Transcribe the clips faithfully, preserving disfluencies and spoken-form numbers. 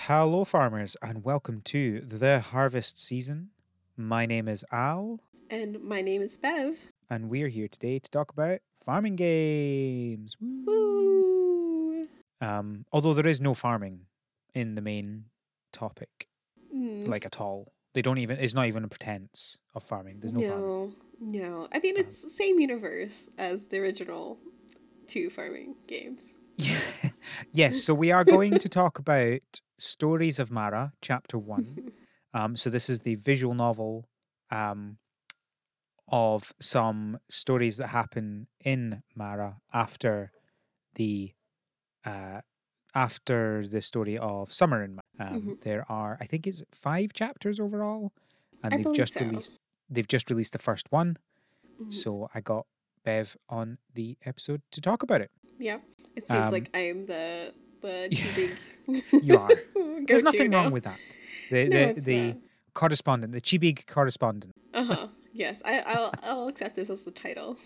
Hello, farmers, and welcome to the harvest season. My name is Al, And my name is Bev. and we're here today to talk about farming games. Woo. Woo! Um, although there is no farming in the main topic, Mm, like at all. They don't even. It's not even a pretense of farming. There's no farming. no, no. I mean, Um, it's the same universe as the original two farming games. yes, so we are going to talk about Stories of Mara, Chapter One. Um, so this is the visual novel um, of some stories that happen in Mara after the uh, after the story of Summer in Mara. Um, hmm there are, I think, it's five chapters overall, I and they've believe just so. released they've just released the first one. Mhm. So I got Bev on the episode to talk about it. Yeah, it seems Um, like I am the the cheating you are. There's go-to nothing wrong now. with that. The No, the it's the not. correspondent, the Chibig correspondent. Uh huh. Yes, I, I'll I'll accept this as the title.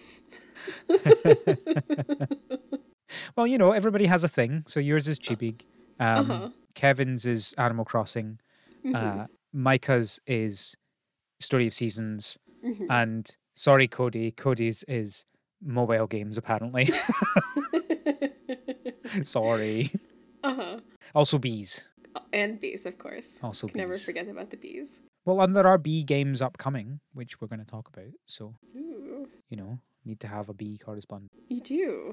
Well, you know, everybody has a thing. So yours is Chibig. Uh Um, huh. Kevin's is Animal Crossing. hmm Uh, Micah's is Story of Seasons. hmm And sorry, Cody. Cody's is mobile games, apparently. Sorry. uh huh. Also bees. And bees, of course. Also Can never bees. forget about the bees. Well, and there are bee games upcoming, which we're going to talk about. So, Ooh, you know, need to have a bee correspondent. you do.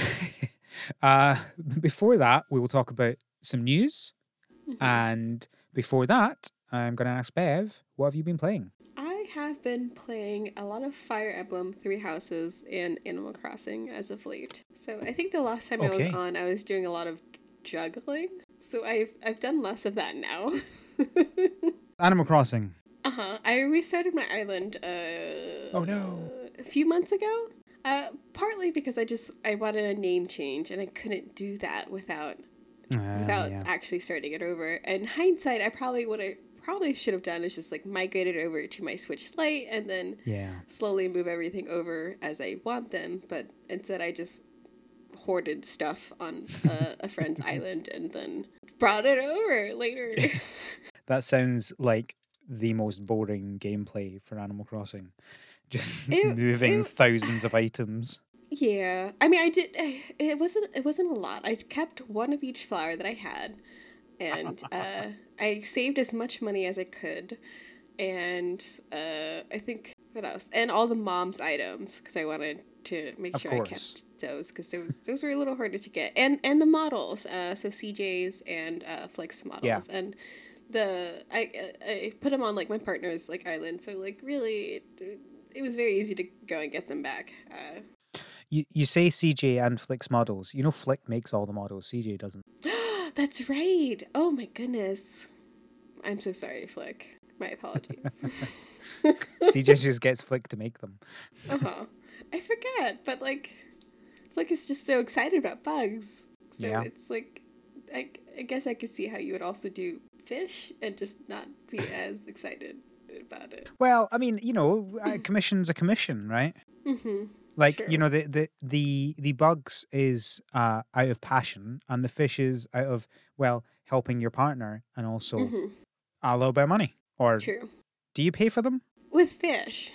uh, before that, we will talk about some news. Mhm. And before that, I'm going to ask Bev, what have you been playing? I have been playing a lot of Fire Emblem, Three Houses, and Animal Crossing as of late. So I think the last time I was Okay. on, I was doing a lot of juggling. So I've I've done less of that now. Animal Crossing. uh huh. I restarted my island. Uh, Oh, no. A few months ago. Uh, partly because I just I wanted a name change and I couldn't do that without Uh, without yeah. actually starting it over. In hindsight, I probably would have probably should have done is just like migrate it over to my Switch Lite and then Yeah. slowly move everything over as I want them. But instead, I just hoarded stuff on a, a friend's island and then brought it over later. That sounds like the most boring gameplay for Animal Crossing. Just It, moving it, thousands of items. yeah. I mean, I did. It wasn't. It wasn't a lot. I kept one of each flower that I had, and uh, I saved as much money as I could, and uh, I think what else? And all the mom's items because I wanted to make Of sure course. I kept those because those those were a little harder to get, and and the models. Uh, so C J's and uh, Flex models, Yeah. and the I I put them on like my partner's like island. So like really, it, it was very easy to go and get them back. Uh, You you say C J and Flick's models. You know Flick makes all the models. C J doesn't. That's right. Oh my goodness. I'm so sorry, Flick. My apologies. C J just gets Flick to make them. uh huh. I forget, but like, Flick is just so excited about bugs. So Yeah. it's like, I, I guess I could see how you would also do fish and just not be as excited about it. Well, I mean, you know, a commission's a commission, right? Mm-hmm. Like, True. you know, the the the the bugs is uh out of passion, and the fish is out of, well, helping your partner, and also Mm-hmm. a little bit of money. Or True. do you pay for them? With fish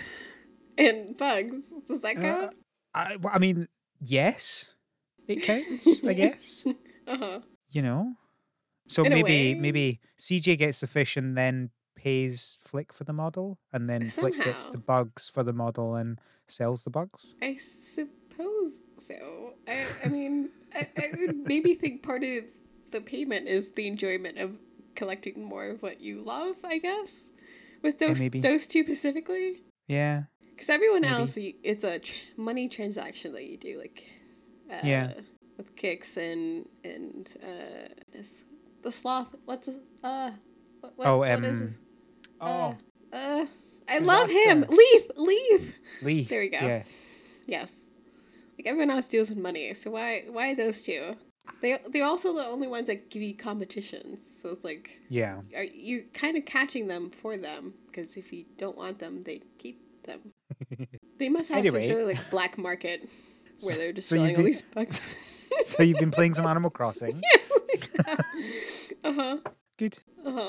and bugs, does that Uh, count? I, well, I mean, yes, it counts, I guess. uh huh. You know, so In a maybe way. maybe C J gets the fish and then pays Flick for the model, and then Flick gets the Somehow. bugs for the model and sells the bugs. I suppose so. I, I mean, I, I would maybe think part of the payment is the enjoyment of collecting more of what you love, I guess. With Yeah, those maybe. those two specifically. Yeah, Because everyone Maybe. else, you, it's a tr- money transaction that you do, like, uh, Yeah. with kicks and, and, uh, this, the sloth, what's, uh, what, what, Oh, what um, is it? oh, Uh, uh, I love him! Disaster. Leaf! Leaf! Leaf. There we go. Yeah, Yes. Like everyone else deals with money, so why why those two? They they're also the only ones that give you competitions. So it's like yeah. are you kind of catching them for them? Because if you don't want them, they keep them. They must have Anyway. some sort of like black market where they're just So you've selling all been- these bugs. So you've been playing some Animal Crossing. like that. Uh huh. Good. Uh huh.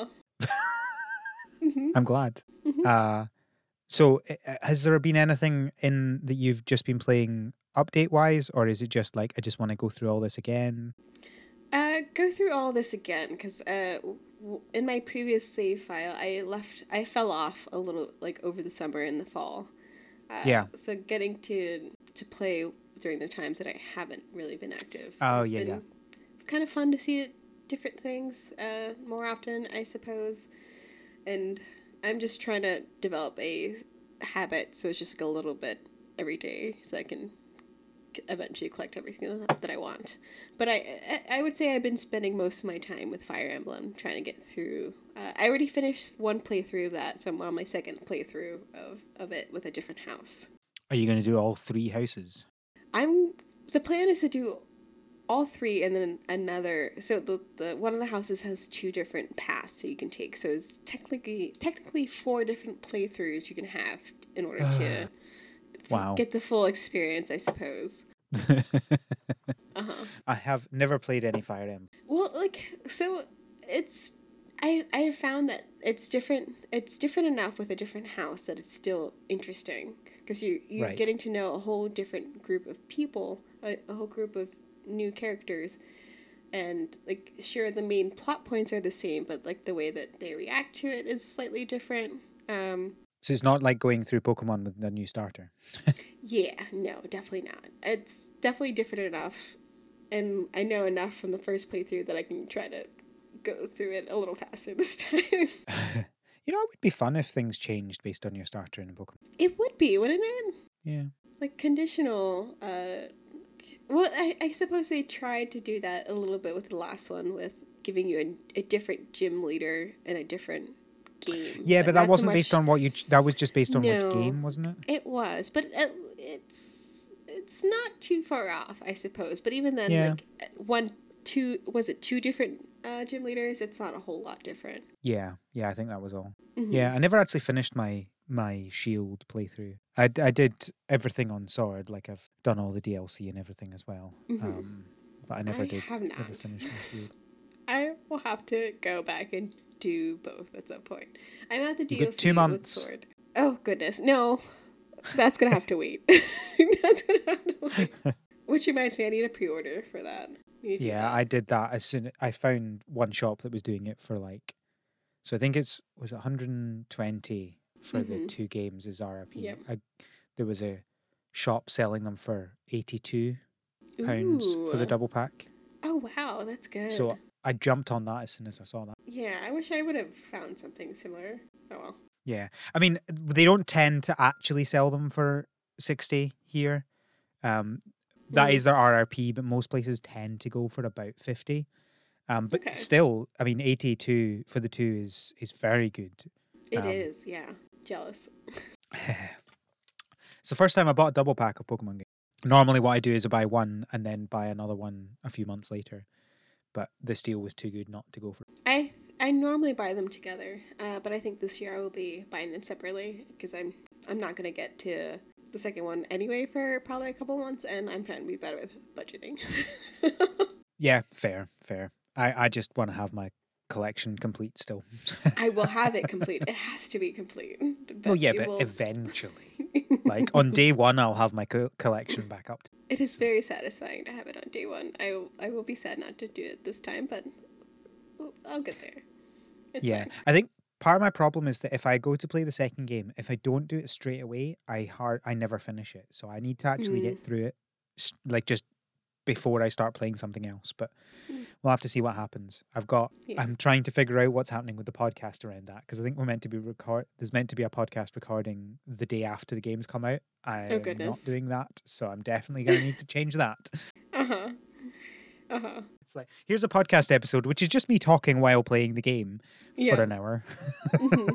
Mm-hmm. I'm glad. Mm-hmm. Uh, so uh, has there been anything in that you've just been playing update wise, or is it just like I just want to go through all this again? Uh, go through all this again because uh, w- in my previous save file, I left, I fell off a little like over the summer and the fall. Uh, Yeah. So getting to to play during the times that I haven't really been active Oh, has yeah, been yeah. kind of fun to see different things uh, more often, I suppose. And I'm just trying to develop a habit, so it's just like a little bit every day, so I can eventually collect everything that I want. But I I would say I've been spending most of my time with Fire Emblem, trying to get through. Uh, I already finished one playthrough of that, so I'm on my second playthrough of, of it with a different house. Are you going to do all three houses? I'm the plan is to do all three and then another. So the, the one of the houses has two different paths that you can take. So it's technically technically four different playthroughs you can have in order to Wow. get the full experience, I suppose. Uh-huh. I have never played any Fire Emblem. Well, like, so it's I I have found that it's different. It's different enough with a different house that it's still interesting because you you're Right. getting to know a whole different group of people, a, a whole group of new characters, and like sure the main plot points are the same, but like the way that they react to it is slightly different. Um, So it's not like going through Pokemon with a new starter. yeah, no, definitely not. It's definitely different enough, and I know enough from the first playthrough that I can try to go through it a little faster this time. You know, it would be fun if things changed based on your starter in a Pokemon. It would be, wouldn't it? Yeah. Like conditional. Uh, well, I, I suppose they tried to do that a little bit with the last one, with giving you a, a different gym leader and a different game. Yeah, but, that not so wasn't much- based on what you. Ch- that was just based on No. which game, wasn't it? It was, but it, it's it's not too far off, I suppose. But even then, Yeah. like one, two, was it two different uh, gym leaders? It's not a whole lot different. Yeah, yeah, I think that was all. Mhm. Yeah, I never actually finished my my Shield playthrough. I, d- I did everything on Sword, like I've done all the D L C and everything as well. Mhm. Um, but I never I did. have Never not. finished my Shield. I will have to go back and do both at some point. I'm at the You D L C get two with months. Sword. Oh goodness, no, that's gonna have to wait. That's gonna have to wait. Which reminds me, I need a pre-order for that. Need to do Yeah, that. I did that as soon. I found one shop that was doing it for like, so I think it's was it one hundred twenty for the Mhm. two games as R R P. Yep. I, there was a shop selling them for eighty-two pounds for the Ooh. double pack. Oh wow, that's good. So I jumped on that as soon as I saw that. yeah, I wish I would have found something similar. Oh well. Yeah, I mean they don't tend to actually sell them for sixty here. Um, that Mm. is their R R P, but most places tend to go for about fifty. Um, but Okay. still, I mean, eighty-two for the two is is very good. It Um, is, yeah. Jealous. It's the first time I bought a double pack of Pokemon games. Normally, what I do is I buy one and then buy another one a few months later. But this deal was too good not to go for. I I normally buy them together, uh, but I think this year I will be buying them separately because I'm I'm not gonna get to the second one anyway for probably a couple months, and I'm trying to be better with budgeting. Yeah, fair, fair. I, I just want to have my collection complete still. I will have it complete. It has to be complete. But Well, yeah, it but will- eventually. Like on day one, I'll have my co- collection back up. It is very satisfying to have it on day one. I, I will be sad not to do it this time, but I'll- I'll get there. It's Yeah, fine. I think part of my problem is that if I go to play the second game, if I don't do it straight away, I hard I never finish it. So I need to actually get through it, s- like just before I start playing something else. But Mm. we'll have to see what happens. I've got. Yeah. I'm trying to figure out what's happening with the podcast around that because I think we're meant to be record. There's meant to be a podcast recording the day after the games come out. I'm Oh, goodness. not doing that, so I'm definitely going to need to change that. Uh-huh. Uh-huh. It's like here's a podcast episode, which is just me talking while playing the game Yeah. for an hour. Mhm.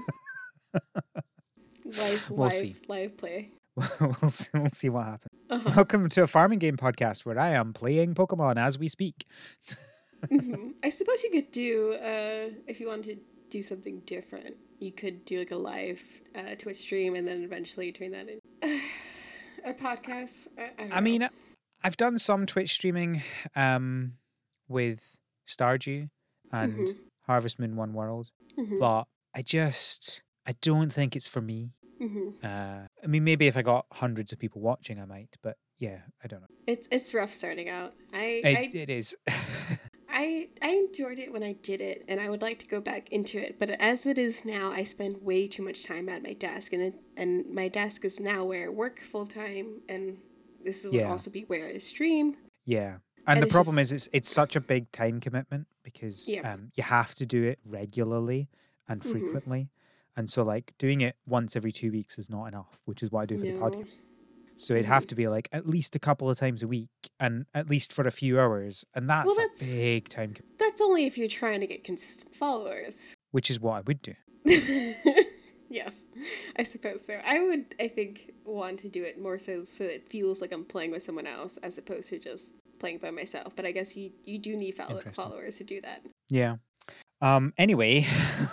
Live, We'll live, see. live play. we'll see, we'll see what happens. Uh-huh. Welcome to a farming game podcast where I am playing Pokemon as we speak. Mhm. I suppose you could do, uh, if you wanted to do something different, you could do like a live uh, Twitch stream and then eventually turn that in a podcast. I, I, don't I know. mean, I've done some Twitch streaming um, with Stardew and Mm-hmm. Harvest Moon One World, Mm-hmm. but I just I don't think it's for me. Mm-hmm. Uh, I mean, maybe if I got hundreds of people watching, I might, but yeah, I don't know. It's it's rough starting out. I It I it is. I I enjoyed it when I did it, and I would like to go back into it. But as it is now, I spend way too much time at my desk, and it, and my desk is now where I work full time, and this would Yeah, also be where I stream. yeah. And And the it's problem just is, it's it's such a big time commitment because yeah. um you have to do it regularly and Mm-hmm. frequently, and so like doing it once every two weeks is not enough, which is what I do for the podcast. No. So it'd Mm-hmm. have to be like at least a couple of times a week, and at least for a few hours, and Well, that's a that's big time, com- that's only if you're trying to get consistent followers. which is what I would do. Yes, I suppose so. I would, I think, want to do it more so so it feels like I'm playing with someone else as opposed to just playing by myself. But I guess you you do need follow- Interesting. followers to do that. Yeah. Um. Anyway,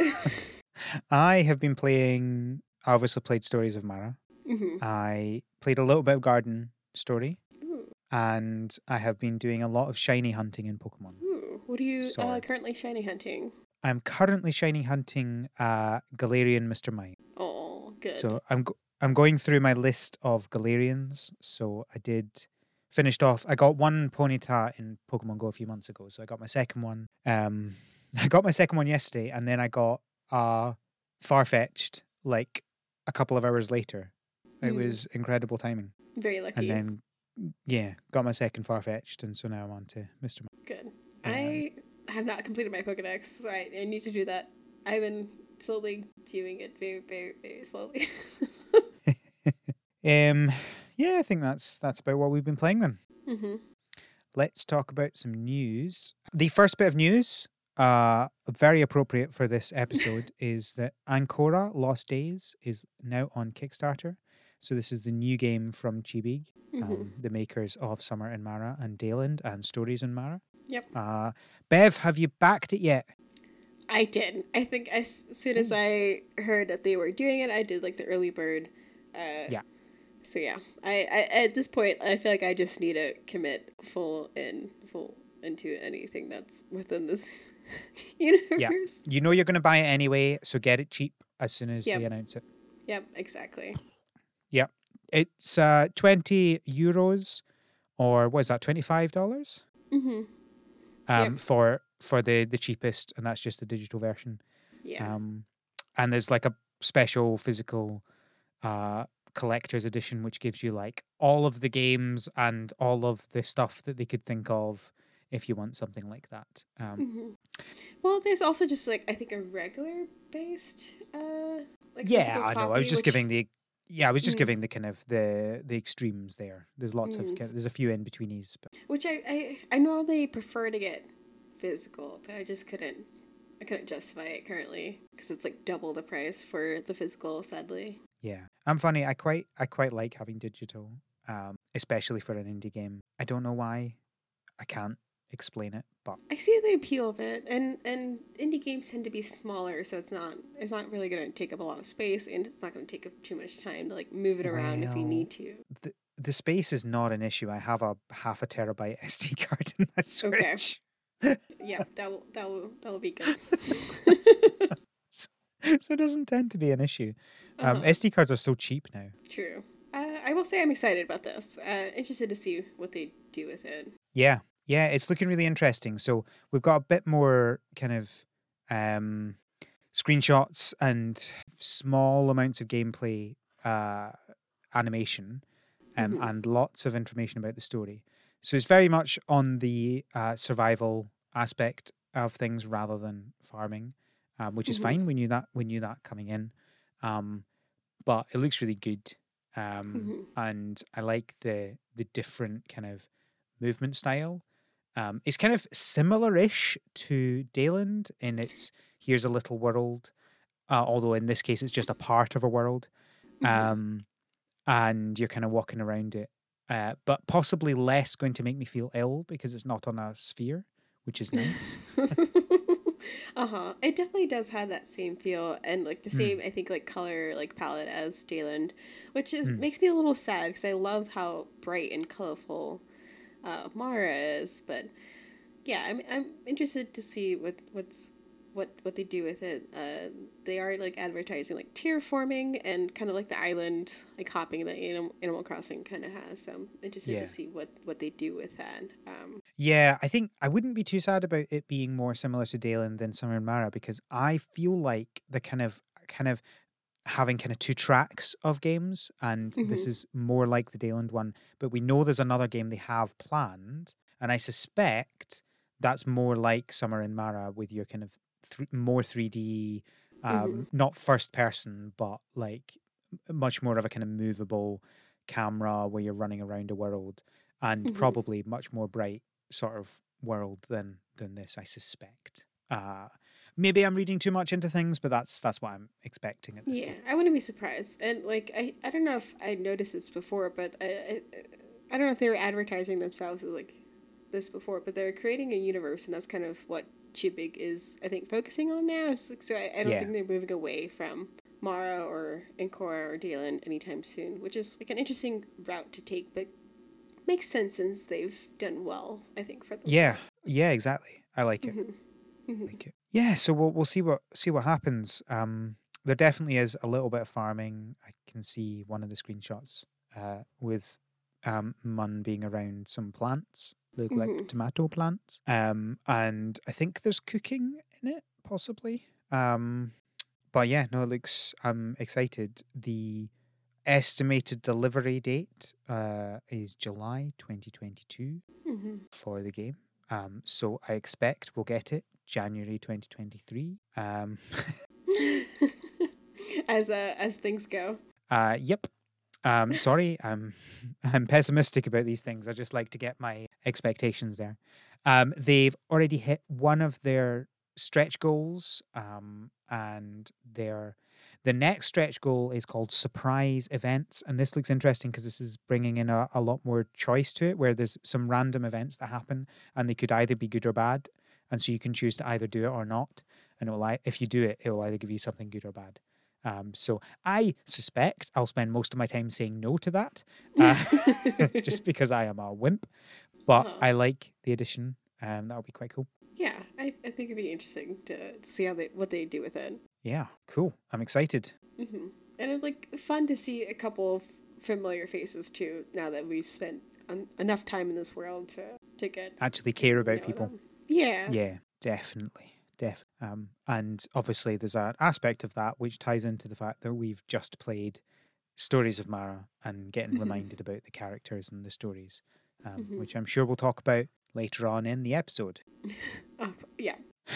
I have been playing. I obviously played Stories of Mara. Mm-hmm. I played a little bit of Garden Story, Ooh, and I have been doing a lot of shiny hunting in Pokemon. ooh. What are you uh, Sword. currently shiny hunting? I'm currently shiny hunting uh, Galarian Mister Mime. Oh, good. So I'm go- I'm going through my list of Galarians. So I did finished off. I got one Ponyta in Pokemon Go a few months ago. So I got my second one. Um, I got my second one yesterday, and then I got uh Farfetch'd like a couple of hours later. It Hmm. was incredible timing. Very lucky. And then yeah, got my second Farfetch'd, and so now I'm on to Mister Mime. Good. Um, I have not completed my Pokedex, so I, I need to do that. I've been slowly doing it very, very, very slowly. um, yeah, I think that's that's about what we've been playing then. Mm-hmm. Let's talk about some news. The first bit of news, uh, very appropriate for this episode, is that Ancora Lost Days is now on Kickstarter. So this is the new game from Chibig, Mm-hmm. um, the makers of Summer in Mara and Dayland and Stories in Mara. Yep. Uh, Bev, have you backed it yet? I did. I think as soon as I heard that they were doing it, I did like the early bird. Uh, Yeah. So yeah, I, I at this point I feel like I just need to commit full in full into anything that's within this universe. You know you're going to buy it anyway, so get it cheap as soon as Yep. they announce it. Yep, exactly. Yep. It's uh, twenty euros, or what is that, twenty-five dollars? Mm-hmm. Um, Yep. for for the the cheapest, and that's just the digital version. Yeah. Um, and there's like a special physical uh collector's edition, which gives you like all of the games and all of the stuff that they could think of if you want something like that. Um, Mm-hmm. Well, there's also just like I think a regular based uh like yeah, physical I know. I copy, was just which- giving the yeah, I was just Mm. giving the kind of the the extremes there. There's lots of Mm. kind there's a few in betweenies, but which I, I I normally prefer to get physical, but I just couldn't I couldn't justify it currently because it's like double the price for the physical, sadly. yeah, I'm funny. I quite I quite like having digital, um, especially for an indie game. I don't know why. I can't explain it, but I see the appeal of it, and and indie games tend to be smaller, so it's not it's not really going to take up a lot of space, and it's not going to take up too much time to like move it around if you Well, need to. the the space is not an issue. I have a half a terabyte S D card in my Okay. Switch. Yeah, that will that will that will be good. so, so it doesn't tend to be an issue. Um, Uh-huh. S D cards are so cheap now. True. Uh, I will say I'm excited about this. Uh, interested to see what they do with it. Yeah, yeah, it's looking really interesting. So we've got a bit more kind of um, screenshots and small amounts of gameplay uh, animation, um, Mhm. and lots of information about the story. So it's very much on the uh, survival aspect of things rather than farming, um, which is Mhm. fine. We knew that. We knew that coming in, um, but it looks really good, um, Mhm. and I like the the different kind of movement style. Um, it's kind of similar-ish to Dayland in its here's a little world, uh, although in this case it's just a part of a world, Mhm. um, and you're kind of walking around it. Uh, but possibly less going to make me feel ill because it's not on a sphere, which is nice. uh huh. It definitely does have that same feel and like the Mm. same, I think, like color like palette as Dayland, which is Mm. makes me a little sad because I love how bright and colorful uh, Mara is, but Yeah, I'm I'm interested to see what what's what what they do with it. Uh, they are like advertising like terraforming and kind of like the island like hopping that Animal, Animal Crossing kind of has. So I'm interested to Yeah. see what what they do with that. Um, Yeah, I think I wouldn't be too sad about it being more similar to Dalen than Summer and Mara because I feel like the kind of kind of having kind of two tracks of games, and this mm-hmm, is more like the Dayland one, but we know there's another game they have planned, and I suspect that's more like Summer in Mara with your kind of th- more three D, mm-hmm, um, not first person, but like much more of a kind of movable camera where you're running around a world, and mm-hmm. probably much more bright sort of world than than this, I suspect. Uh, maybe I'm reading too much into things, but that's that's what I'm expecting at this Yeah, point. I wouldn't be surprised. And like I, I don't know if I noticed this before, but I, I, I don't know if they were advertising themselves as like this before, but they're creating a universe, and that's kind of what Chibig is, I think, focusing on now. So, so I, I don't Yeah. think they're moving away from Mara or Ancora or Dalen anytime soon, which is like an interesting route to take, but makes sense since they've done well, I think, for Yeah. themselves. Yeah, exactly. I like it. Mm-hmm. Mm-hmm. Like it. Yeah, so we'll we'll see what see what happens. Um there definitely is a little bit of farming. I can see one of the screenshots uh with um Mun being around some plants, look like Mm-hmm. tomato plants. Um and I think there's cooking in it, possibly. Um but yeah, no, it looks I'm excited. The estimated delivery date uh, is July twenty twenty-two Mm-hmm. for the game. Um, so I expect we'll get it January twenty twenty-three. Um, as uh, as things go. uh, yep. Um, sorry, I'm I'm pessimistic about these things. I just like to get my expectations there. Um, they've already hit one of their stretch goals, um, and their the next stretch goal is called surprise events, and this looks interesting because this is bringing in a, a lot more choice to it, where there's some random events that happen, and they could either be good or bad, and so you can choose to either do it or not, and it will, ei- if you do it, it will either give you something good or bad. Um, so I suspect I'll spend most of my time saying no to that, uh, just because I am a wimp. But uh-huh. I like the addition. Um, that'll be quite cool. Yeah, I, I think it'd be interesting to see how they what they do with it. Yeah, cool. I'm excited. Mm-hmm. And it's like fun to see a couple of familiar faces too. Now that we've spent un- enough time in this world to to get Actually to care about know people. them. Yeah. Yeah, definitely. Def. Um, and obviously there's an aspect of that which ties into the fact that we've just played Stories of Mara and getting Mm-hmm. reminded about the characters and the stories, um, Mm-hmm. which I'm sure we'll talk about later on in the episode. Oh, yeah.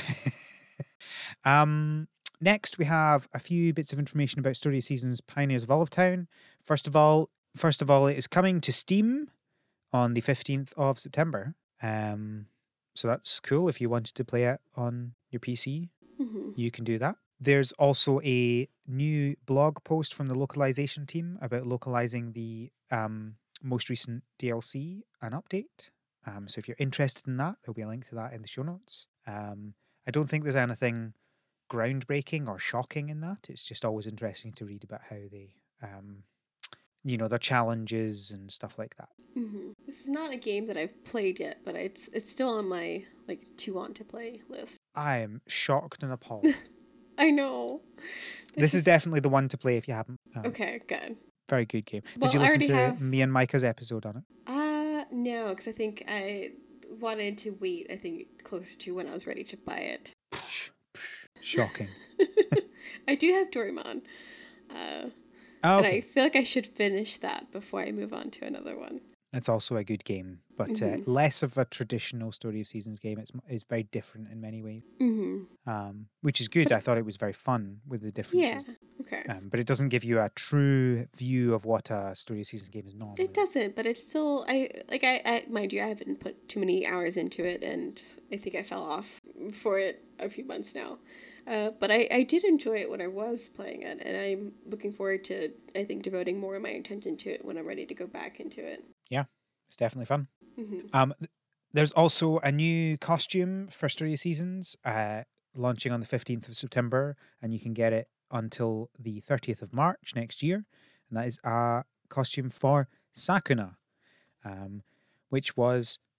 um, next, we have a few bits of information about Story of Seasons Pioneers of Olive Town. First of all, first of all, it is coming to Steam on the fifteenth of September. Um, so that's cool. If you wanted to play it on your P C, Mm-hmm. you can do that. There's also a new blog post from the localization team about localizing the um, most recent D L C and update. Um, so if you're interested in that, there'll be a link to that in the show notes. Um, I don't think there's anything groundbreaking or shocking in that. It's just always interesting to read about how they, um, you know, their challenges and stuff like that. Mm-hmm. This is not a game that I've played yet, but it's it's still on my like to want to play list. I am shocked and appalled. I know. There's This is just definitely the one to play if you haven't. Um, okay, good. very good game. Did Well, you I listen already to have. me and Micah's episode on it? Uh no, because I think I wanted to wait. I think closer to when I was ready to buy it. Shocking. I do have Doraemon, uh, Oh, and I okay. feel like I should finish that before I move on to another one. It's also a good game, but uh, Mm-hmm. less of a traditional Story of Seasons game. It's it's very different in many ways, Mm-hmm. um, which is good. But I thought it was very fun with the yeah, differences, okay. um, but it doesn't give you a true view of what a Story of Seasons game is It normally. doesn't, but it's still I like I, I mind you I haven't put too many hours into it, and I think I fell off for it a few months now. Uh, but I, I did enjoy it when I was playing it, and I'm looking forward to I think devoting more of my attention to it when I'm ready to go back into it. Yeah, it's definitely fun. Mm-hmm. Um, th- there's also a new costume for Story of Seasons, uh, launching on the fifteenth of September, and you can get it until the thirtieth of March next year. And that is a costume for Sakuna, um, which was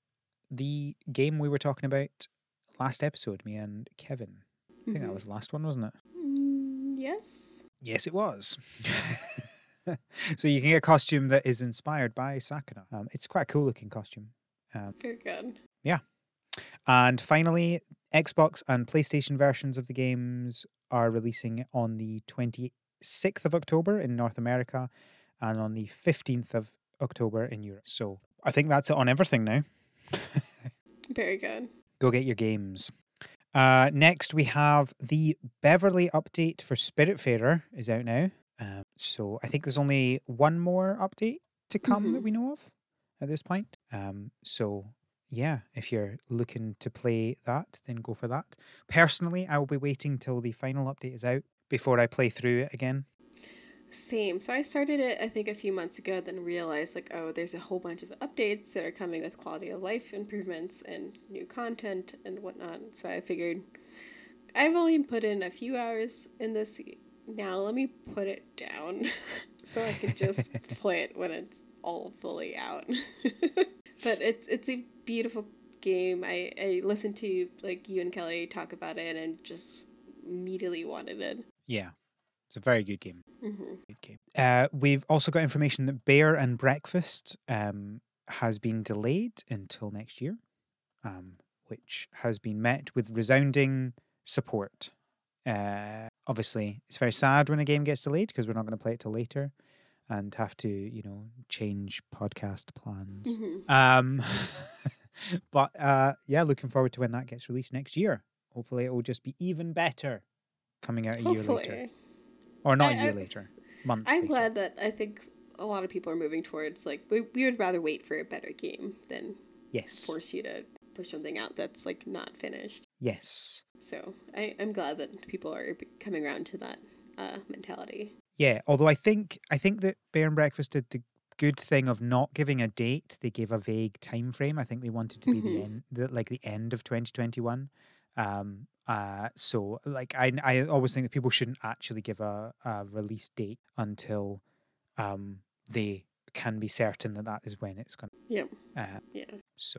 the game we were talking about last episode, me and Kevin. I think Mhm. that was the last one, wasn't it? Mm, yes. Yes, it was. So you can get a costume that is inspired by Sakuna. Um, it's quite a cool looking costume. Um, Very good. yeah. And finally, Xbox and PlayStation versions of the games are releasing on the twenty-sixth of October in North America and on the fifteenth of October in Europe. So I think that's it on everything now. Very good. Go get your games. Uh, next, we have the Beverly update for Spiritfarer is out now. Um, so I think there's only one more update to come that Mhm. we know of at this point. Um, so yeah, if you're looking to play that, then go for that. Personally, I will be waiting till the final update is out before I play through it again. Same. So I started it, I think, a few months ago, then realized, like, oh, there's a whole bunch of updates that are coming with quality of life improvements and new content and whatnot. So I figured I've only put in a few hours in this. Now let me put it down so I can just play it when it's all fully out. But it's it's a beautiful game. I, I listened to, like, you and Kelly talk about it and just immediately wanted it. Yeah, it's a very good game. Mm-hmm. Good game. Uh, we've also got information that Bear and Breakfast um, has been delayed until next year, um, which has been met with resounding support. Uh, obviously, it's very sad when a game gets delayed because we're not going to play it till later and have to, you know, change podcast plans. Mm-hmm. Um, but uh, yeah, looking forward to when that gets released next year. Hopefully, it will just be even better coming out a year later. Hopefully. Or not I, a year I, later, months I'm later. glad that I think a lot of people are moving towards, like, we, we would rather wait for a better game than Yes. force you to push something out that's, like, not finished. Yes. So I, I'm glad that people are coming around to that uh, mentality. Yeah, although I think I think that Bear and Breakfast did the good thing of not giving a date. They gave a vague time frame. I think they wanted to be the Mm-hmm. end, the, like the end of twenty twenty-one. Um, uh, so like I I always think that people shouldn't actually give a, a release date until um they can be certain that that is when it's going. Yep. Uh, Yeah. so,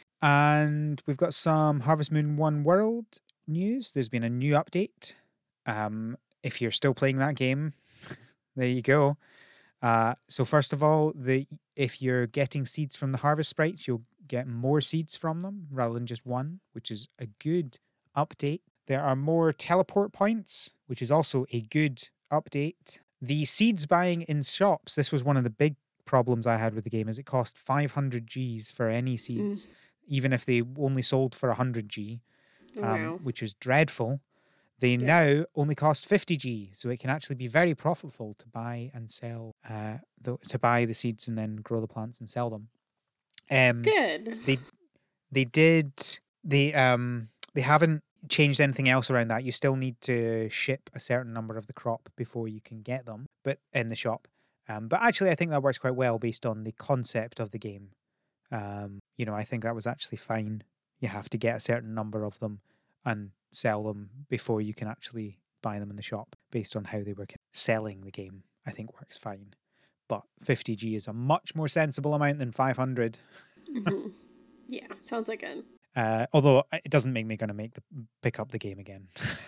and we've got some Harvest Moon One World news. There's been a new update. Um, if you're still playing that game, there you go. Uh, so first of all, the if you're getting seeds from the harvest sprites, you'll get more seeds from them rather than just one, which is a good update. There are more teleport points, which is also a good update. The seeds buying in shops, this was one of the big problems I had with the game, is it cost five hundred G's for any seeds, Mm. even if they only sold for one hundred G, Oh, um, wow. which is dreadful. They Yeah. now only cost fifty G, so it can actually be very profitable to buy and sell, uh, the, to buy the seeds and then grow the plants and sell them. Um, Good. they they did they um they haven't changed anything else around that. You still need to ship a certain number of the crop before you can get them, but in the shop. Um, but actually, I think that works quite well based on the concept of the game. Um, you know, I think that was actually fine. You have to get a certain number of them and sell them before you can actually buy them in the shop based on how they were selling the game. I think works fine. But fifty G is a much more sensible amount than five hundred. Mm-hmm. Yeah, sounds like it. Uh, although it doesn't make me going to make the pick up the game again.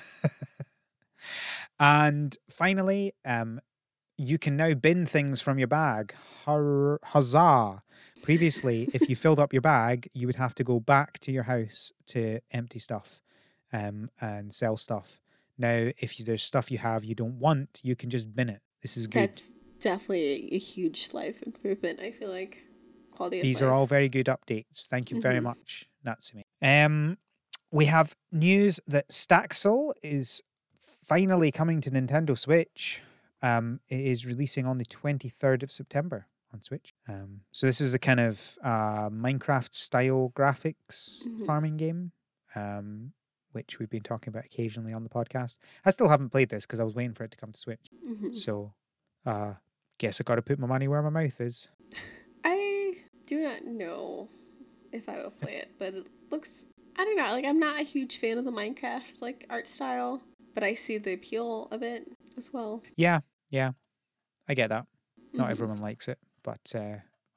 And finally, um, you can now bin things from your bag. Hur- huzzah! Previously, if you filled up your bag, you would have to go back to your house to empty stuff um, and sell stuff. Now, if you, there's stuff you have you don't want, you can just bin it. This is good. That's definitely a, a huge life improvement, I feel like. Quality of These life. are all very good updates. Thank you very Mhm. much, Natsumi. Um, we have news that Staxel is finally coming to Nintendo Switch. Um, it is releasing on the twenty-third of September on Switch. Um, so this is the kind of uh, Minecraft style graphics Mhm. farming game, um, which we've been talking about occasionally on the podcast. I still haven't played this because I was waiting for it to come to Switch. Mhm. So, uh, guess I got to put my money where my mouth is. I do not know if I will play it, but it looks, I don't know, like, I'm not a huge fan of the Minecraft, like, art style, but I see the appeal of it as well. Yeah, yeah, I get that. Not Mhm. everyone likes it, but uh,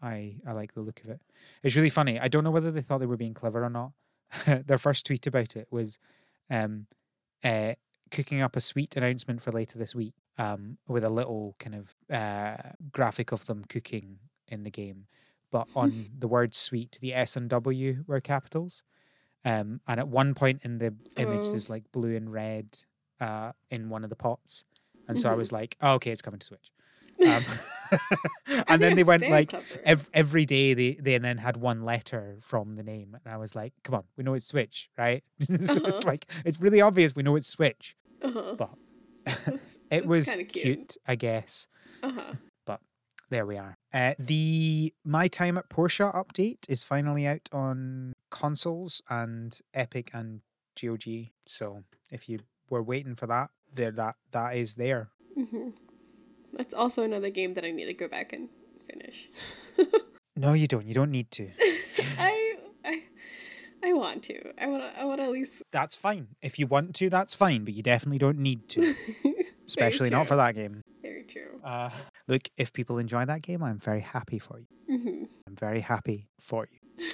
I, I like the look of it. It's really funny. I don't know whether they thought they were being clever or not. Their first tweet about it was um, uh, cooking up a sweet announcement for later this week um, with a little kind of uh, graphic of them cooking in the game. But on the word sweet, the S and W were capitals. Um, and at one point in the image, Oh. there's like blue and red uh, in one of the pots. And so I Mhm. was like, oh, okay, it's coming to Switch. Um, I and then think they it's went very like clever. ev- every day they, they then had one letter from the name. And I was like, come on, we know it's Switch, right? So Uh-huh. it's like, it's really obvious we know it's Switch. Uh-huh. But That's, it that's was kinda cute. cute. I guess. Uh-huh. But there we are. Uh, the My Time at Portia update is finally out on consoles and Epic and G O G. So if you were waiting for that, there that that is there. hmm That's also another game that I need to go back and finish. No, you don't. You don't need to. I I I want to. I want to. I want to at least. That's fine. If you want to, that's fine. But you definitely don't need to. Especially not for true. that game. Very true. Uh, look, if people enjoy that game, I'm very happy for you. hmm I'm very happy for you.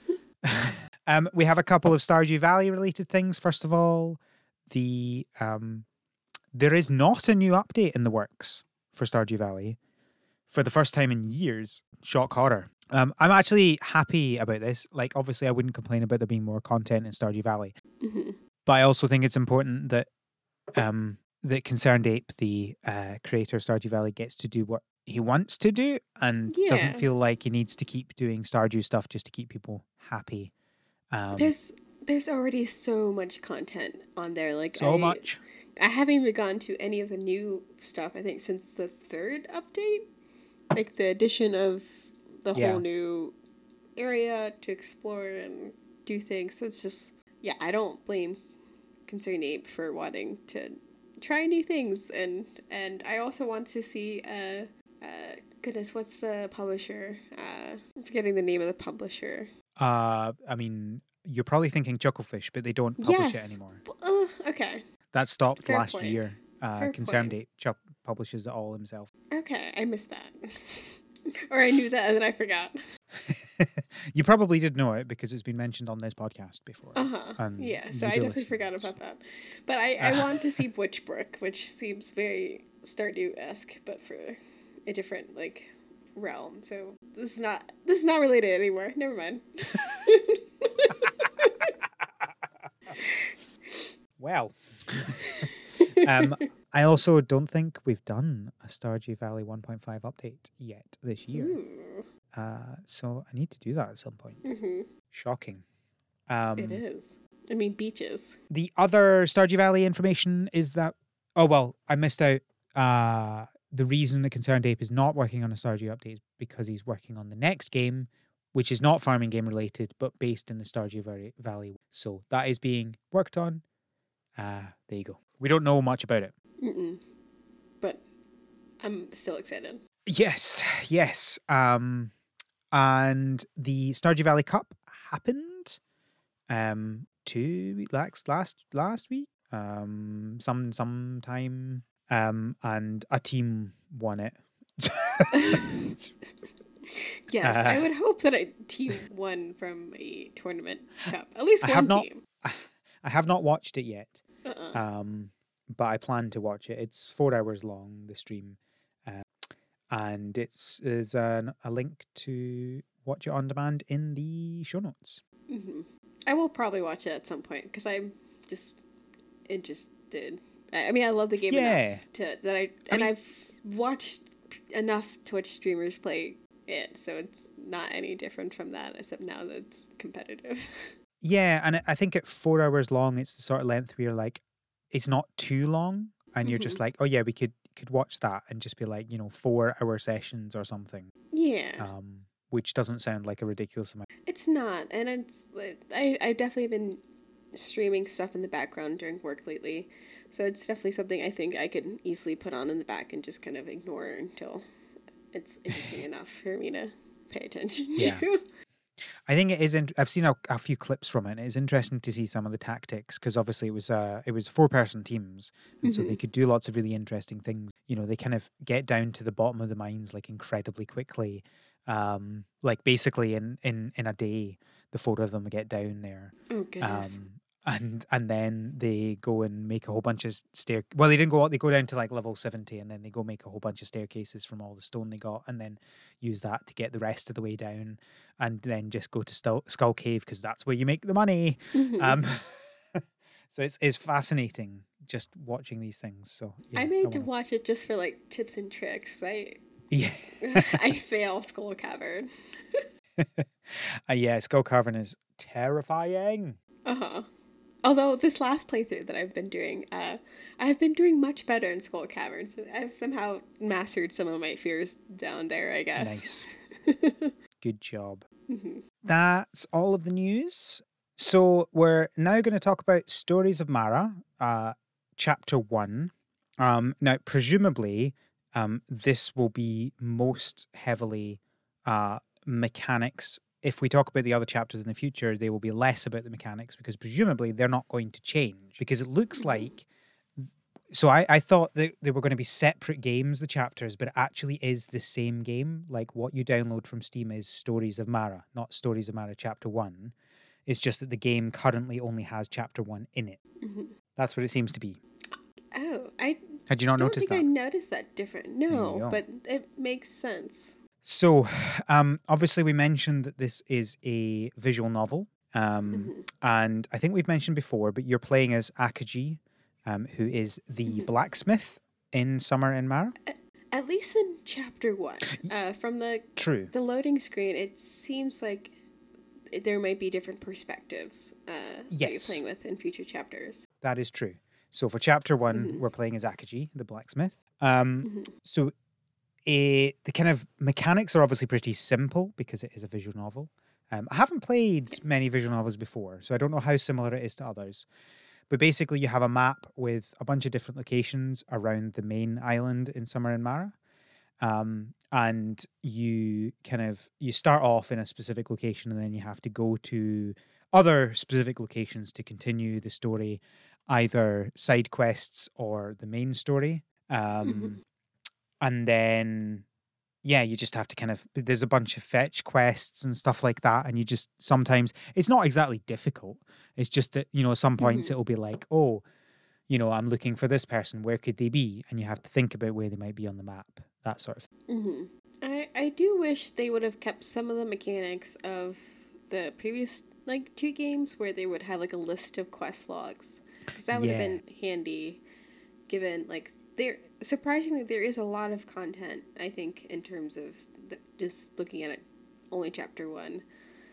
um, we have a couple of Stardew Valley related things. First of all, the um, there is not a new update in the works for Stardew Valley for the first time in years. Shock horror. Um, I'm actually happy about this. Like, obviously, I wouldn't complain about there being more content in Stardew Valley, hmm but I also think it's important that um, that Concerned Ape, the uh, creator of Stardew Valley, gets to do what he wants to do and doesn't Yeah. feel like he needs to keep doing Stardew stuff just to keep people happy. Um, There's there's already so much content on there. Like so I, much. I haven't even gone to any of the new stuff. I think since the third update, like the addition of the Yeah. whole new area to explore and do things. So it's just yeah. I don't blame Concerned Ape for wanting to try new things, and and I also want to see. Uh, uh, goodness, what's the publisher? Uh, I'm forgetting the name of the publisher. Uh, I mean, you're probably thinking Chucklefish, but they don't publish Yes. it anymore. Uh, okay. That stopped Fair last point. year. Uh, Fair Concerned point. Ape Chuck publishes it all himself. Okay, I missed that. Or I knew that and then I forgot. You probably did know it because it's been mentioned on this podcast before. Uh huh. And Yeah, you so I do definitely listen, forgot so- about that. But I, I want to see Witchbrook, which seems very Stardew esque, but for a different like realm. So this is not this is not related anymore. Never mind. Well, um, I also don't think we've done a Stardew Valley one point five update yet this year. Ooh. Uh, so I need to do that at some point. hmm Shocking. Um, It is. I mean, beaches. The other Stardew Valley information is that, oh, well, I missed out. Uh, the reason that Concerned Ape is not working on a Stardew update is because he's working on the next game, which is not farming game related, but based in the Stardew Valley- Valley. So that is being worked on. Uh, there you go. We don't know much about it. Mm-mm. But I'm still excited. Yes, yes. Um, and the Stardew Valley Cup happened um two weeks last last last week. Um, some sometime. Um, and a team won it. Yes, Uh, I would hope that a team won from a tournament cup. At least I one have not- team. I have not watched it yet. Uh-uh. Um, but I plan to watch it. It's four hours long, the stream, uh, and it's there's an, a link to watch it on demand in the show notes. hmm I will probably watch it at some point because I'm just interested. I, I mean, I love the game Yeah. enough to that I, I and mean- I've watched enough Twitch streamers play it, so it's not any different from that, except now that it's competitive. Yeah, and I- I think at four hours long, it's the sort of length where you're like, it's not too long, and you're just like, oh yeah, we could could watch that and just be like, you know, four hour sessions or something. Yeah, Um, which doesn't sound like a ridiculous amount. it's not, and it's I I've definitely been streaming stuff in the background during work lately, so it's definitely something I think I could easily put on in the back and just kind of ignore until it's interesting enough for me to pay attention Yeah. to. I think it is. In, I've seen a, a few clips from it. And it's interesting to see some of the tactics because obviously it was uh, it was four person teams, and so they could do lots of really interesting things. You know, they kind of get down to the bottom of the mines like incredibly quickly, Um, like basically in, in, in a day, the four of them get down there. Oh goodness. Um, and and then they go and make a whole bunch of stair. Well, they didn't go out. They go down to like level seventy, and then they go make a whole bunch of staircases from all the stone they got, and then use that to get the rest of the way down, and then just go to Skull, Skull Cave because that's where you make the money. Mm-hmm. Um, so it's it's fascinating just watching these things. So yeah, I may I to wanna... watch it just for like tips and tricks. I yeah, I fail Skull Cavern. uh, yeah. Skull Cavern is terrifying. Uh huh. Although this last playthrough that I've been doing, uh, I've been doing much better in Skull Cavern. So I've somehow mastered some of my fears down there, I guess. Nice. Good job. Mm-hmm. That's all of the news. So we're now going to talk about Stories of Mara, uh, chapter one. Um, now, presumably, um, this will be most heavily uh, mechanics. If we talk about the other chapters in the future, they will be less about the mechanics because presumably they're not going to change. Because it looks Mm-hmm. like... So I, I thought that they were going to be separate games, the chapters, but it actually is the same game. Like what you download from Steam is Stories of Mara, not Stories of Mara Chapter one. It's just that the game currently only has Chapter one in it. Mm-hmm. That's what it seems to be. Oh, I Had you not don't noticed think that? I noticed that different. you No, go. but it makes sense. So, um, obviously, we mentioned that this is a visual novel. Um, Mm-hmm. and I think we've mentioned before, but you're playing as Akaji, um, who is the blacksmith in Summer in Mara. At least in chapter one, uh, from the True. the loading screen, it seems like there might be different perspectives uh, that you're Yes. playing with in future chapters. That is true. So for chapter one, Mhm. we're playing as Akaji, the blacksmith. Um, Mhm. so eh, the kind of mechanics are obviously pretty simple because it is a visual novel. Um, I haven't played many visual novels before, so I don't know how similar it is to others. But basically, you have a map with a bunch of different locations around the main island in Summer and Mara. Um, and you kind of you start off in a specific location, and then you have to go to other specific locations to continue the story, either side quests or the main story. Um, Mhm. and then yeah, you just have to kind of there's a bunch of fetch quests and stuff like that, and you just sometimes it's not exactly difficult. It's just that, you know, at some points Mhm. it'll be like, oh, you know, I'm looking for this person, where could they be? And you have to think about where they might be on the map, that sort of thing. Mhm. I I do wish they would have kept some of the mechanics of the previous like two games where they would have like a list of quest logs, because that would have Yeah. been handy. Given like there surprisingly there is a lot of content, I think, in terms of the, just looking at it only chapter one.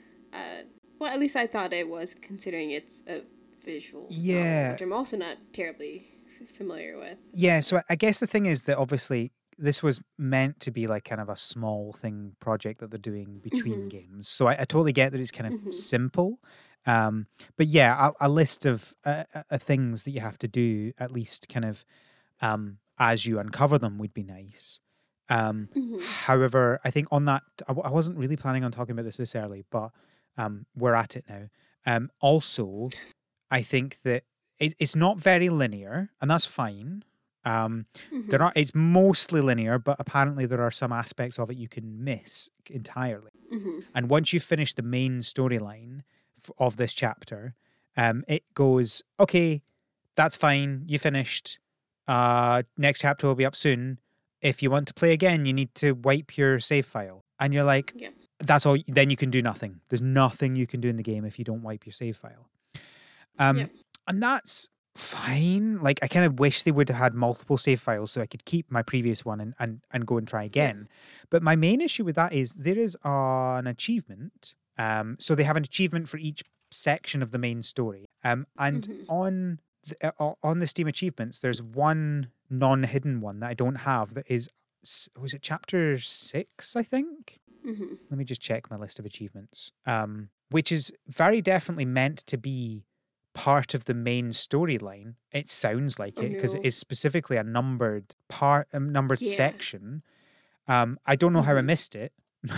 Uh, well, at least I thought it was, considering it's a visual novel, Yeah. which I'm also not terribly f- familiar with. Yeah, so I- I guess the thing is that obviously this was meant to be like kind of a small thing project that they're doing between Mhm. games. So I, I totally get that it's kind of Mhm. simple. Um, but yeah, a, a list of uh, uh, uh, things that you have to do, at least kind of um, as you uncover them, would be nice. Um, Mhm. however, I think on that, I, w- I wasn't really planning on talking about this this early, but um, we're at it now. Um, also, I think that it, it's not very linear, and that's fine. Um, there Mhm. are it's mostly linear, but apparently there are some aspects of it you can miss entirely. Mhm. And once you finish the main storyline f- of this chapter, um, it goes, okay, that's fine, you finished. Uh, next chapter will be up soon. If you want to play again, you need to wipe your save file. And you're like, Yeah. that's all. Then you can do nothing. There's nothing you can do in the game if you don't wipe your save file. Um, Yeah. and that's fine. Like, I kind of wish they would have had multiple save files so I could keep my previous one and, and, and go and try again. But my main issue with that is there is uh, an achievement. Um, so they have an achievement for each section of the main story. Um, and Mhm. on the, uh, on the Steam achievements, there's one non-hidden one that I don't have that is, s- was it chapter six, I think? Mhm. Let me just check my list of achievements. Um, which is very definitely meant to be part of the main storyline. It sounds like Oh it because it no. is specifically a numbered part, a numbered Yeah. section. Um, I don't know how I Mhm. missed it.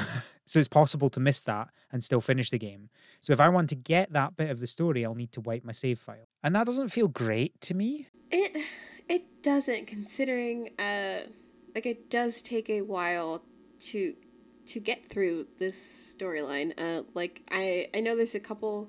So it's possible to miss that and still finish the game. So if I want to get that bit of the story, I'll need to wipe my save file. And that doesn't feel great to me. It it doesn't, considering uh like it does take a while to to get through this storyline. Uh, like I I know there's a couple.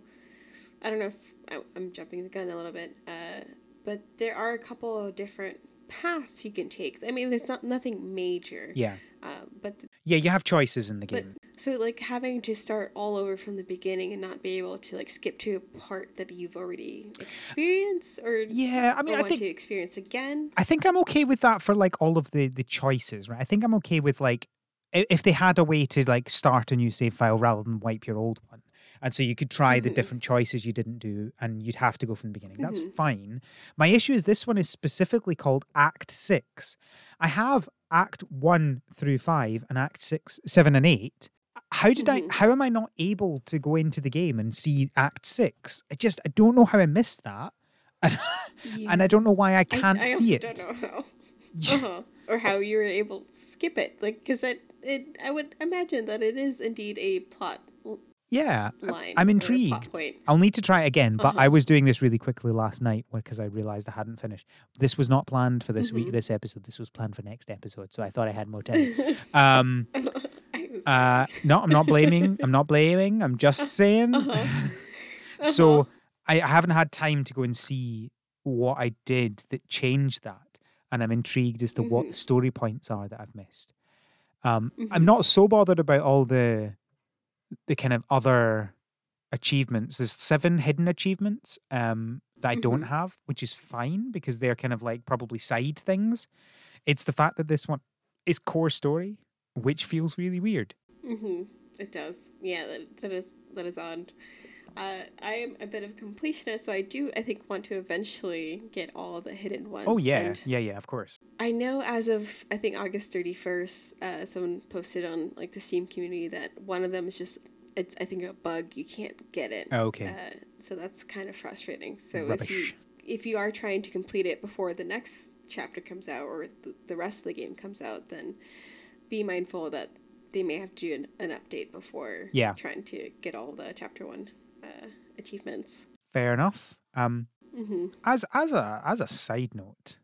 I don't know if I, I'm jumping the gun a little bit. Uh, but there are a couple of different paths you can take. I mean, there's not nothing major. Yeah. Uh, but Yeah, you have choices in the but game. so like having to start all over from the beginning and not be able to like skip to a part that you've already experienced or Yeah, I mean, or I want think to experience again. I think I'm okay with that for like all of the the choices, right? I think I'm okay with like i- if they had a way to like start a new save file rather than wipe your old one. And so you could try the Mm-hmm. different choices you didn't do and you'd have to go from the beginning. That's Mm-hmm. fine. My issue is this one is specifically called Act six. I have Act one through five and Act six, seven and eight. How did I Mm-hmm. how am I not able to go into the game and see Act six? I just I don't know how I missed that. And, and I Yeah. don't know why I I, can't I see also it. don't know how. Uh-huh. Or how you were able to skip it. Like, because it, it, I would imagine that it is indeed a plot l- Yeah, I- line I'm or a plot intrigued. point. I'll need to try it again, but I Uh-huh. was doing this really quickly last night because I realized I hadn't finished. This was not planned for this week, Mm-hmm. this episode. This was planned for next episode, so I thought I had more time. Um, I'm uh, sorry. no, I'm not blaming. I'm not blaming. I'm just saying. Uh-huh. Uh-huh. So I, I haven't had time to go and see what I did that changed that, and I'm intrigued as to what Mm-hmm. the story points are that I've missed. Um, I'm Mm-hmm. not so bothered about all the the kind of other achievements. There's seven hidden achievements um, that I don't Mm-hmm. have, which is fine because they're kind of like probably side things. It's the fact that this one is core story, which feels really weird. Mm-hmm. It does. Yeah, that, that is that is odd. Uh, I am a bit of a completionist, so I do, I think, want to eventually get all the hidden ones. Oh yeah, And yeah, yeah, of course. I know as of, I think, August thirty-first, uh, someone posted on, like, the Steam community that one of them is just, it's, I think, a bug. You can't get it. Okay. Uh, so that's kind of frustrating. So if you, Rubbish. if you are trying to complete it before the next chapter comes out or the, the rest of the game comes out, then be mindful that they may have to do an, an update before Yeah. trying to get all the chapter one uh, achievements. Fair enough. Um, Mm-hmm. as as a as a side note,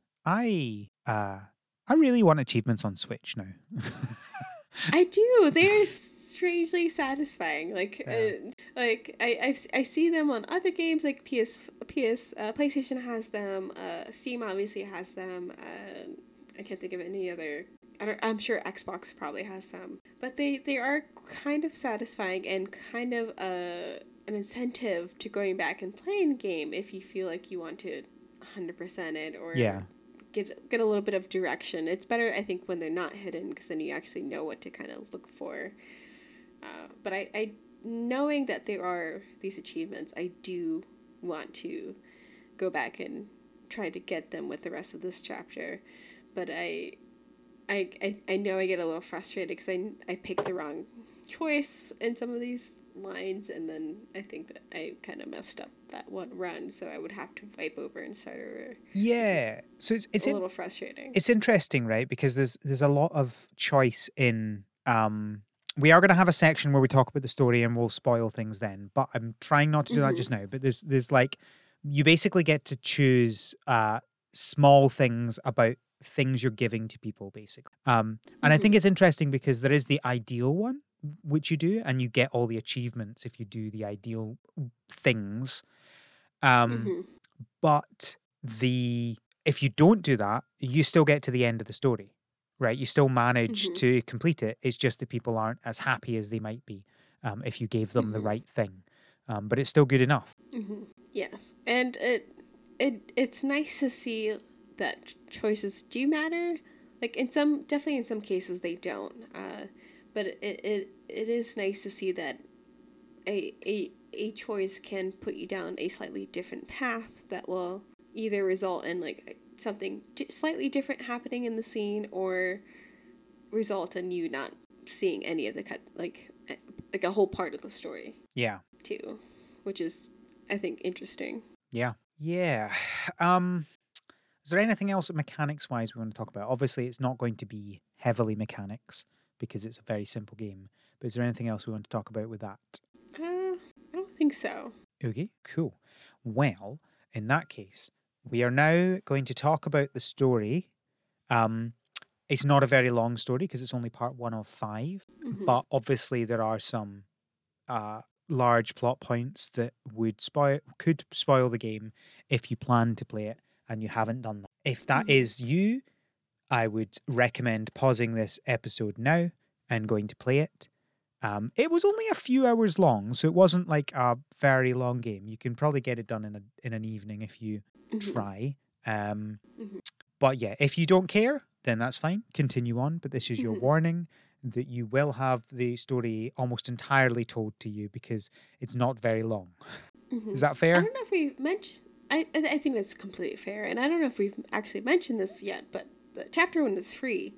I uh I really want achievements on Switch now. I do. They're strangely satisfying. Like, Yeah. uh, like I, I, I see them on other games. Like P S, P S, uh, PlayStation has them. Uh, Steam obviously has them. Uh, I can't think of any other. I don't, I'm sure Xbox probably has some. But they, they are kind of satisfying and kind of uh, an incentive to going back and playing the game if you feel like you want to one hundred percent it or Yeah. get get a little bit of direction. It's better, I think, when they're not hidden because then you actually know what to kind of look for. Uh, but I, I, knowing that there are these achievements, I do want to go back and try to get them with the rest of this chapter. But I, I, I, I know I get a little frustrated because I, I picked the wrong choice in some of these lines, and then I think that I kind of messed up that one run, so I would have to wipe over and start over. Yeah. So it's it's a in, little frustrating. it's interesting, right? Because there's there's a lot of choice in um we are going to have a section where we talk about the story and we'll spoil things then, but I'm trying not to do that Mhm. just now. But there's there's like you basically get to choose uh small things about things you're giving to people basically. Um and I think Mhm. it's interesting because there is the ideal one which you do and you get all the achievements if you do the ideal things. Um Mhm. but the if you don't do that, you still get to the end of the story, right? You still manage Mhm. to complete it. It's just that people aren't as happy as they might be um, if you gave them the Mhm. right thing. Um, but it's still good enough. Mm-hmm. Yes, and it it it's nice to see that choices do matter. Like in some, definitely in some cases they don't. Uh, but it, it it is nice to see that a a a choice can put you down a slightly different path that will either result in like something di- slightly different happening in the scene or result in you not seeing any of the cut like eh, like a whole part of the story Yeah. too, which is I think interesting. Yeah. Yeah. Um, is there anything else mechanics wise we want to talk about? Obviously, it's not going to be heavily mechanics because it's a very simple game. But is there anything else we want to talk about with that? Uh, I don't think so. Okay, cool. Well, in that case, we are now going to talk about the story. Um, it's not a very long story because it's only part one of five. but obviously there are some uh, large plot points that would spoil could spoil the game if you plan to play it and you haven't done that. If that Mhm. is you, I would recommend pausing this episode now and going to play it. Um, it was only a few hours long, so it wasn't like a very long game. You can probably get it done in a in an evening if you Mhm. try. Um, Mhm. but yeah, if you don't care, then that's fine. Continue on. But this is your Mhm. warning that you will have the story almost entirely told to you because it's not very long. Mhm. Is that I fair? don't know if we've mentioned. I I I think that's completely fair, and I don't know if we've actually mentioned this yet, but the chapter one is free.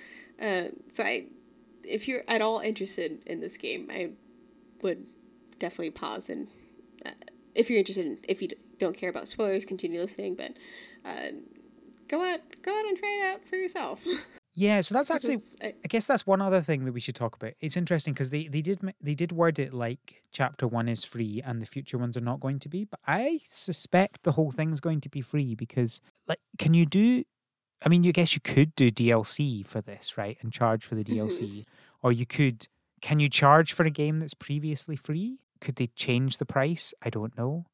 Uh, so I, if you're at all interested in this game, I would definitely pause and uh, if you're interested in, if you d- don't care about spoilers, continue listening, but uh, go out go out and try it out for yourself. Yeah, so that's 'Cause actually, it's, I, I guess that's one other thing that we should talk about. It's interesting because they, they did ma- they did word it like chapter one is free and the future ones are not going to be, but I suspect the whole thing's going to be free because like can you do I mean, you guess you could do D L C for this, right? And charge for the mhm. D L C. Or you could can you charge for a game that's previously free? Could they change the price? I don't know.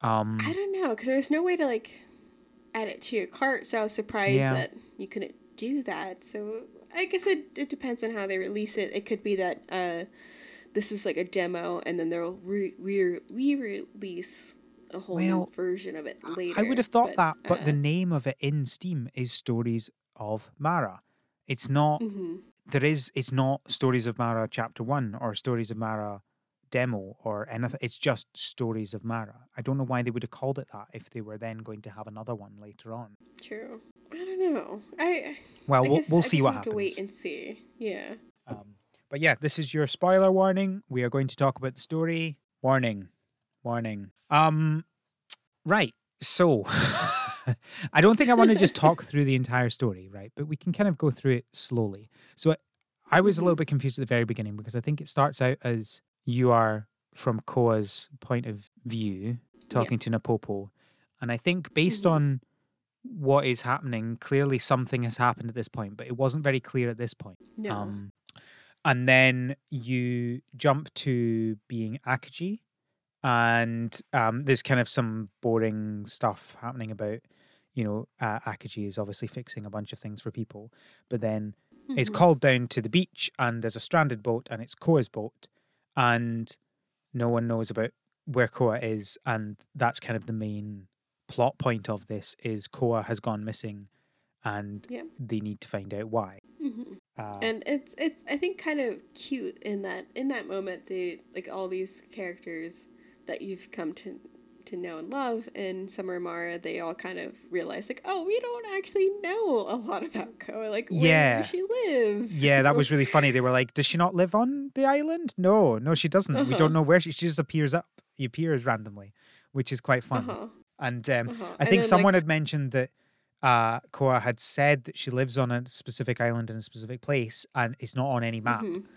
I Um don't know because there's no way to like add it to your cart, so I was surprised yeah. that you couldn't do that. So I guess it, it depends on how they release it. It could be that uh, this is like a demo, and then they'll re re release a whole new Well, version of it I I would later. have thought But that, but the uh, name of it in Steam is Stories of Mara. It's not mm-hmm. there is it's not Stories of Mara chapter one or Stories of Mara demo or anything. It's just Stories of Mara. I don't know why they would have called it that if they were then going to have another one later on. True. I don't know. I Well, I we'll guess we'll I see guess what we'll have to wait happens. and see. Yeah. Um, but yeah, this is your spoiler warning. We are going to talk about the story. Warning, warning. Um, right. So, I don't think I want to just talk through the entire story, right? But we can kind of go through it slowly. So, I was a Mm-hmm. little bit confused at the very beginning because I think it starts out as you are from Koa's point of view Yeah. talking to Napopo, and I think based Mm-hmm. on what is happening, clearly something has happened at this point, but it wasn't very clear at this point. No. Um, and then you jump to being Akaji, and um, there's kind of some boring stuff happening about, you know, uh, Akaji is obviously fixing a bunch of things for people, but then it's Mm-hmm. called down to the beach, and there's a stranded boat, and it's Koa's boat, and no one knows about where Koa is, and that's kind of the main plot point of this is Koa has gone missing, and Yeah. they need to find out why. Mm-hmm. Uh, And it's it's I think kind of cute in that in that moment they like all these characters that you've come to to know and love in Summer Mara, they all kind of realize like, oh, we don't actually know a lot about Koa, like where yeah, she lives. Yeah, that was really funny. They were like, "Does she not live on the island?" No, no, she doesn't. We uh-huh. don't know where she. She just appears up. He appears randomly, which is quite fun. Uh-huh. And um, Uh-huh. I And think then someone like had mentioned that uh, Koa had said that she lives on a specific island in a specific place, and it's not on any map. mhm.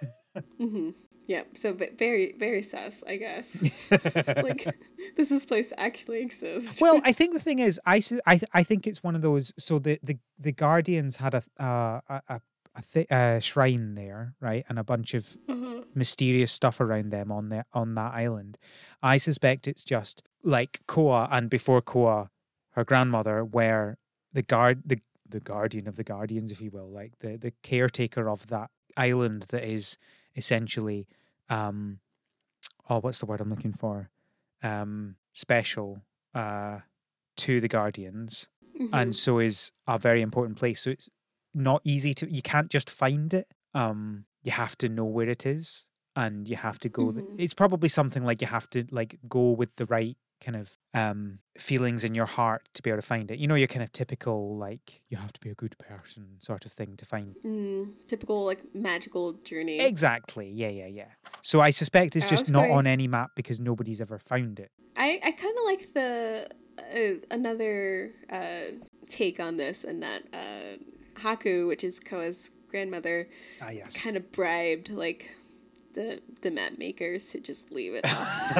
Mhm. Yeah, so v- very very sus, I guess. Like does this place actually exist? Well, I think the thing is, I, s- I, th- I think it's one of those. So the the, the Guardians had a uh, a a, a th- uh, shrine there, right, and a bunch of uh-huh. mysterious stuff around them on the on that island. I suspect it's just like Koa and before Koa, her grandmother, were the guard the the guardian of the guardians, if you will, like the the caretaker of that island that is essentially um oh what's the word I'm looking for? Um special uh to the guardians and Mhm. so is a very important place. So it's not easy to you can't just find it. Um, you have to know where it is, and you have to go. th- Mhm. It's probably something like you have to like go with the right kind of um feelings in your heart to be able to find it. You know, your kind of typical like you have to be a good person sort of thing to find. Mm, typical like magical journey. Exactly. Yeah, yeah, yeah. So I suspect it's I just was not on going. any map because nobody's ever found it. I I kind of like the uh, another uh, take on this, and that uh, Haku, which is Koa's grandmother, Ah, yes. kind of bribed like the the map makers to just leave it off.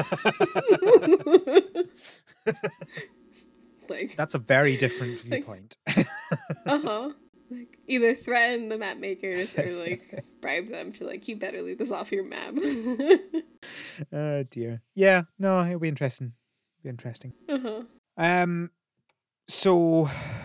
Like, That's a very different like viewpoint. uh huh. Like either threaten the map makers or like bribe them to like, you better leave this off your map. Oh dear. Yeah, no, it'll be interesting. Be interesting. Uh-huh. Um so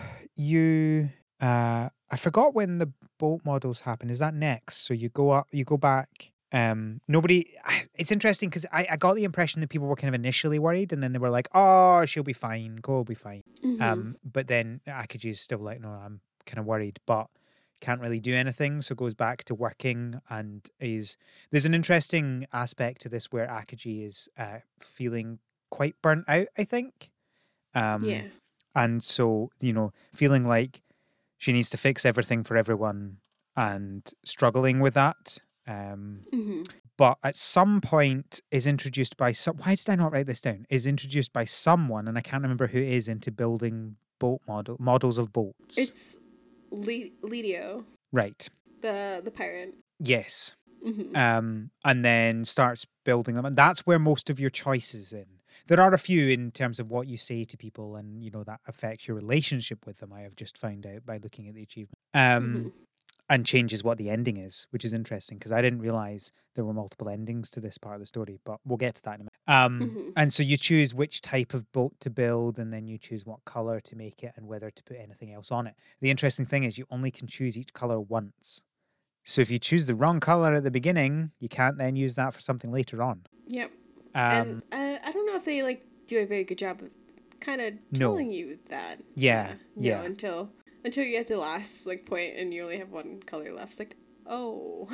you uh I forgot when the boat models happen. Is that next? So you go up you go back. Um nobody it's interesting because I, I got the impression that people were kind of initially worried and then they were like, oh, she'll be fine, Ko will be fine. Mm-hmm. Um but then Akaji is still like, no, I'm kind of worried, but can't really do anything, so goes back to working and is there's an interesting aspect to this where Akaji is uh feeling quite burnt out, I think. Um Yeah. and so, you know, feeling like she needs to fix everything for everyone and struggling with that. Um, Mm-hmm. but at some point is introduced by some. Why did I not write this down? Is introduced by someone, and I can't remember who it is, into building boat model models of boats. It's Le- Lidio, Right. the the pirate. Yes. Mm-hmm. Um, and then starts building them, and that's where most of your choices in. There are a few in terms of what you say to people, and you know that affects your relationship with them. I have just found out by looking at the achievement, um, Mm-hmm. and changes what the ending is, which is interesting because I didn't realize there were multiple endings to this part of the story. But we'll get to that in a minute. Um, Mm-hmm. and so you choose which type of boat to build, and then you choose what color to make it, and whether to put anything else on it. The interesting thing is you only can choose each color once. So if you choose the wrong color at the beginning, you can't then use that for something later on. Yep. Um, and uh, I don't know if they like do a very good job of kind of No. telling you that. Yeah, Uh, you yeah. know, until until you get to the last like point and you only have one color left. It's like, oh.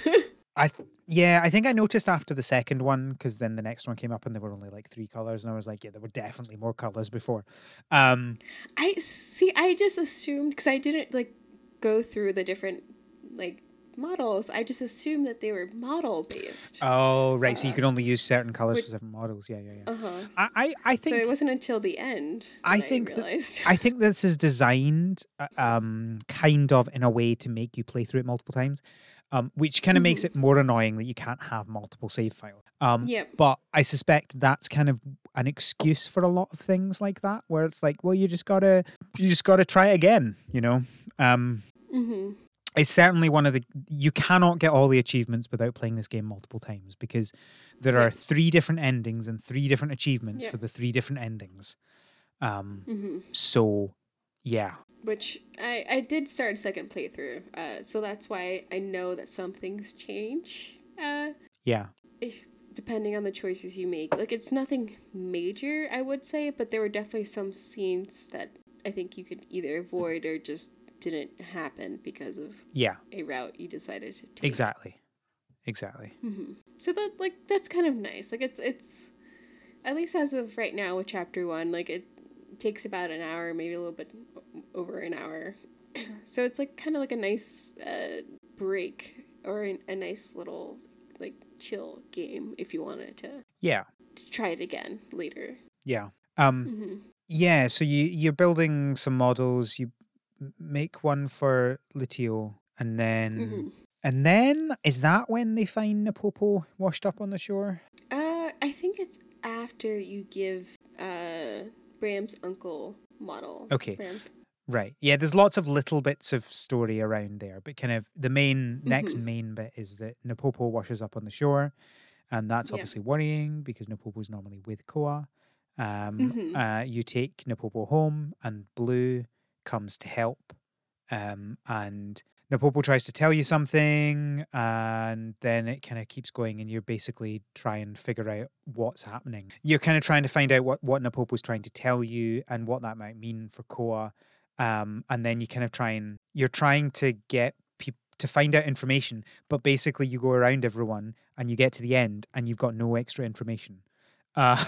I yeah, I think I noticed after the second one because then the next one came up and there were only like three colors, and I was like, yeah, there were definitely more colors before. Um, I see. I just assumed because I didn't like go through the different like models. I just assumed that they were model based. oh right, so you Uh, could only use certain colors which- for different models. Yeah, yeah, yeah. Uh huh. I I, I So think it wasn't until the end. I that think I that- realized. I think this is designed uh, um kind of in a way to make you play through it multiple times, um, which kind of makes Mhm. it more annoying that you can't have multiple save files. Um, Yep. but I suspect that's kind of an excuse for a lot of things like that, where it's like, well, you just gotta you just gotta try it again, you know. Um, Mm-hmm. it's certainly one of the you cannot get all the achievements without playing this game multiple times because there Yeah. are three different endings and three different achievements Yeah. for the three different endings. Um, Mm-hmm. so yeah. Which I, I did start second playthrough, uh, so that's why I know that some things change, uh, Yeah. if depending on the choices you make. Like it's nothing major, I would say, but there were definitely some scenes that I think you could either avoid or just didn't happen because of Yeah. a route you decided to take. Exactly. Exactly. Hmm. So that like that's kind of nice. Like it's it's at least as of right now with chapter one, like it takes about an hour, maybe a little bit o- over an hour. So it's like kind of like a nice uh, break or a, a nice little like chill game if you wanted to, Yeah. to try it again later. Yeah. Um, Hmm. yeah. So you you're building some models. You m- make one for Litio, and then Hmm. and then is that when they find Napopo washed up on the shore? Uh, I think it's after you give uh Bram's uncle model. Okay. Bram's. Right. Yeah, there's lots of little bits of story around there, but kind of the main next Mhm. main bit is that Napopo washes up on the shore, and that's Yeah. obviously worrying because Napopo's normally with Koa. Um, Mhm. uh, you take Napopo home, and Blue comes to help. Um, and Napopo tries to tell you something, and then it kind of keeps going, and you're basically trying to figure out what's happening. You're kind of trying to find out what what Napopo's trying to tell you and what that might mean for Koa. Um, and then you kind of try and you're trying to get people to find out information, but basically you go around everyone and you get to the end and you've got no extra information. Uh,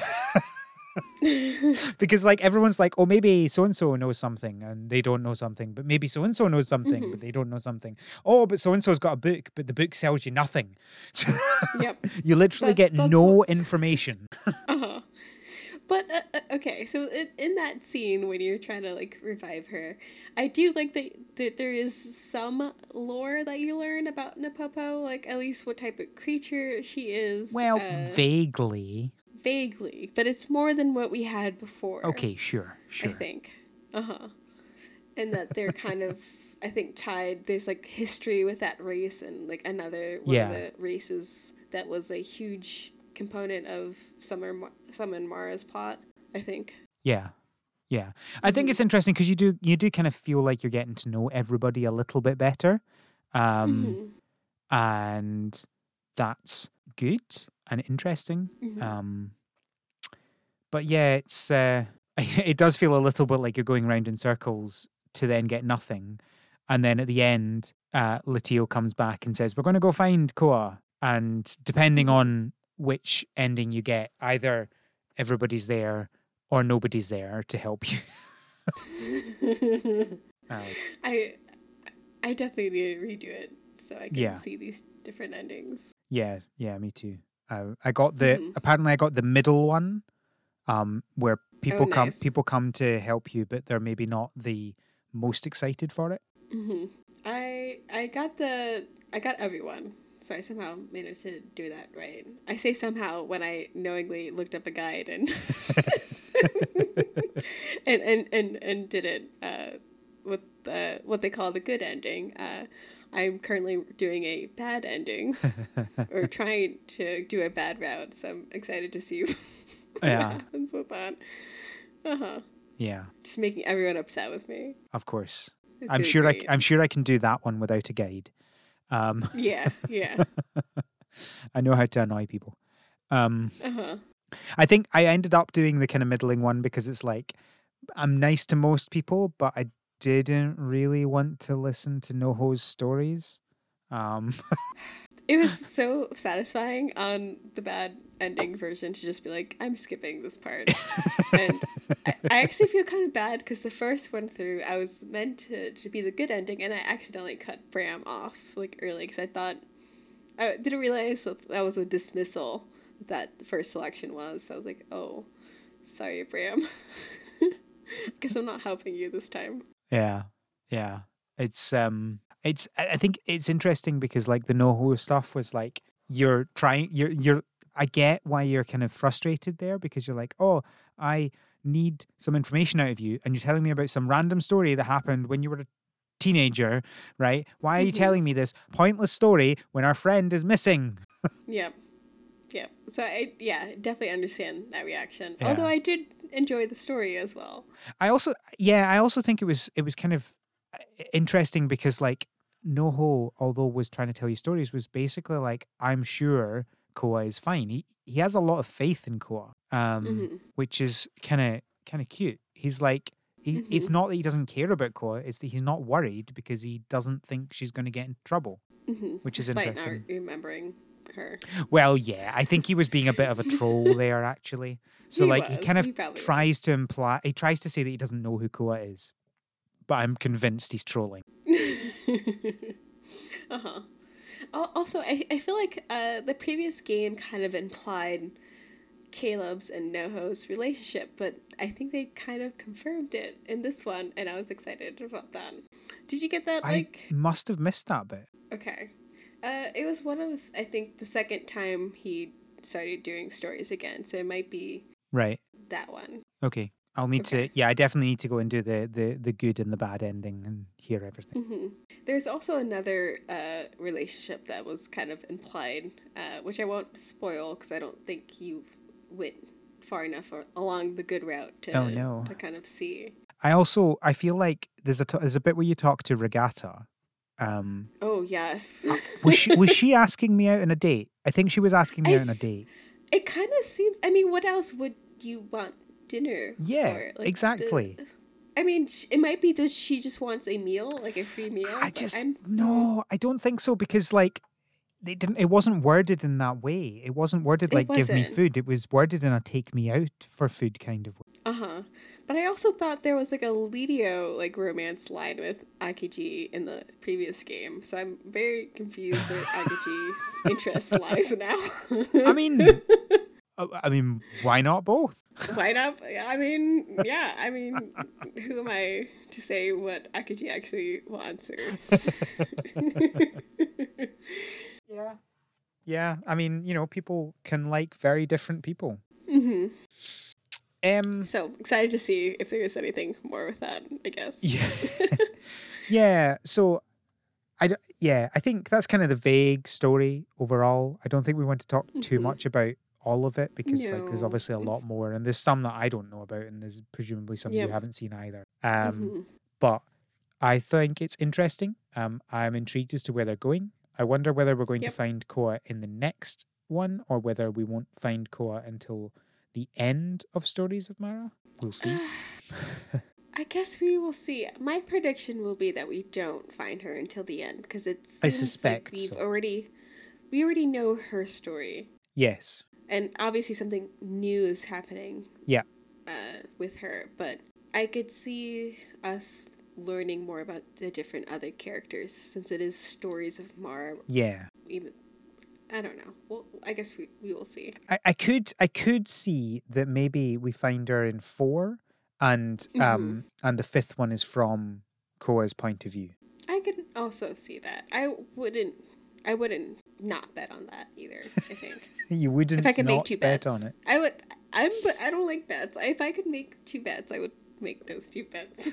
because like everyone's like, oh, maybe so and so knows something and they don't know something, but maybe so and so knows something, Mhm. but they don't know something. Oh, but so and so's got a book, but the book sells you nothing. Yep. You literally That- get that's no information. Uh-huh. But uh, uh, okay, so in, in that scene when you're trying to like revive her, I do like that, that there is some lore that you learn about Napopo, like at least what type of creature she is. Well, uh, vaguely. vaguely, but it's more than what we had before. Okay, sure, I sure. think. Uh huh. And that they're kind of, I think tied. There's like history with that race, and like another one Yeah. of the races that was a huge component of Summer Summon Mara's plot. I think. Yeah. Yeah. I think it's interesting because you do you do kind of feel like you're getting to know everybody a little bit better. Um Mm-hmm. and that's good and interesting. Mm-hmm. Um but yeah, it's uh it does feel a little bit like you're going round in circles to then get nothing. And then at the end, uh Latio comes back and says, "We're going to go find Koa." And depending Mm-hmm. on which ending you get, either everybody's there or nobody's there to help you. Uh, I I definitely need to redo it so I can yeah, see these different endings. yeah, yeah. Me too. I I got the Mm-hmm. apparently I got the middle one, um, where Oh, people come nice. people come to help you, but they're maybe not the most excited for it. Mm-hmm. I I got the I got everyone, so I somehow managed to do that right. I say somehow when I knowingly looked up a guide and and, and and and did it uh, with uh, what they call the good ending. Uh, I'm currently doing a bad ending or trying to do a bad route, so I'm excited to see what Yeah, happens with that. Uh huh. yeah. Just making everyone upset with me. Of course, It's I'm gonna be sure I c- great. I'm sure I can do that one without a guide. Um, Yeah, yeah. I know how to annoy people. Um, Uh huh. I think I ended up doing the kind of middling one because it's like I'm nice to most people, but I didn't really want to listen to Noho's stories. Um, It was so satisfying on the bad ending version to just be like, I'm skipping this part. And I, I actually feel kind of bad because the first one through, I was meant to, to be the good ending, and I accidentally cut Bram off like early because I thought, I didn't realize that, that was a dismissal that the first selection was. So I was like, oh, sorry, Bram. Guess I'm not helping you this time. yeah, yeah. It's um, it's I I think it's interesting because like the Noho stuff was like you're trying, you're you're. I get why you're kind of frustrated there because you're like, oh, I need some information out of you, and you're telling me about some random story that happened when you were a teenager, right? Why are you Mm-hmm. telling me this pointless story when our friend is missing? Yep. Yeah. So I yeah, definitely understand that reaction. Although Yeah. I did enjoy the story as well. I also yeah, I also think it was it was kind of uh, interesting because like Noho, although was trying to tell you stories, was basically like, I'm sure Koa is fine. He he has a lot of faith in Koa. Um, Mhm. which is kinda kinda cute. He's like he it's Mhm. not that he doesn't care about Koa, it's that he's not worried because he doesn't think she's gonna get in trouble, Mhm. which is Despite not interesting. remembering her. Well, yeah, I think he was being a bit of a troll there, actually. So, He like, he was. kind of He probably tries to imply, he tries to say that he doesn't know who Koa is, but I'm convinced he's trolling. was. Uh-huh. Al- Also, I, I feel like uh, the previous game kind of implied Caleb's and Noho's relationship, but I think they kind of confirmed it in this one, and I was excited about that. Did you get that? I Like, must have missed that bit. okay. Uh, it was one of, I think, the second time he started doing stories again, so it might be Right. that one. Okay. I'll need to, Okay. yeah, I definitely need to go and do the, the, the good and the bad ending and hear everything. Hmm. There's also another uh, relationship that was kind of implied, uh, which I won't spoil because I don't think you went far enough or, along the good route Oh, to no. to kind of see. I also, I feel like there's a, t- there's a bit where you talk to Regatta. Um, Oh yes, uh, was she, was she asking me out on a date? I think she was asking me I out on a s- date. it kind of seems. I mean, what else would you want dinner Yeah, for? Like the. exactly. I mean, sh- it might be that she just wants a meal, like a free I meal. But just I'm. Mm, no, I don't think so because like they didn't. It wasn't worded in that way. It wasn't worded it like "give me wasn't. food." It was worded in a "take me out for food" kind of way. Uh huh. But I also thought there was like a Lidio like romance line with Akiji in the previous game, so I'm very confused where Akiji's interest lies now. I mean, uh, I mean, why not both? Why not? I mean, yeah. I mean, who am I to say what Akiji actually wants? Or Yeah, yeah. I mean, you know, people can like very different people. hmm Um, So excited to see if there is anything more with that, I guess. yeah. yeah. So, I d- yeah, I think that's kind of the vague story overall. I don't think we want to talk too Mhm. much about all of it because like there's No. obviously a lot more, and there's some that I don't know about, and there's presumably some you Yep. haven't seen either. Um, hmm but I think it's interesting. Um, I'm intrigued as to where they're going. I wonder whether we're going to Yep. find Koa in the next one, or whether we won't find Koa until the end of Stories of Mara. We'll see. I guess we will see. My prediction will be that we don't find her until the end because it I seems suspect like we've so. already we already know her story, Yes. and obviously something new is happening. Yeah. Uh, with her, but I could see us learning more about the different other characters since it is Stories of Mara. Yeah. Even I don't know. Well, I guess we, we will see. I, I could I could see that maybe we find her in four, and Mhm. um and the fifth one is from Koa's point of view. I could also see that. I wouldn't. I wouldn't not bet on that either. I think You wouldn't if I could not make two bet bets, on it. I would. I'm. But I don't like bets. If I could make two bets, I would make those two bets.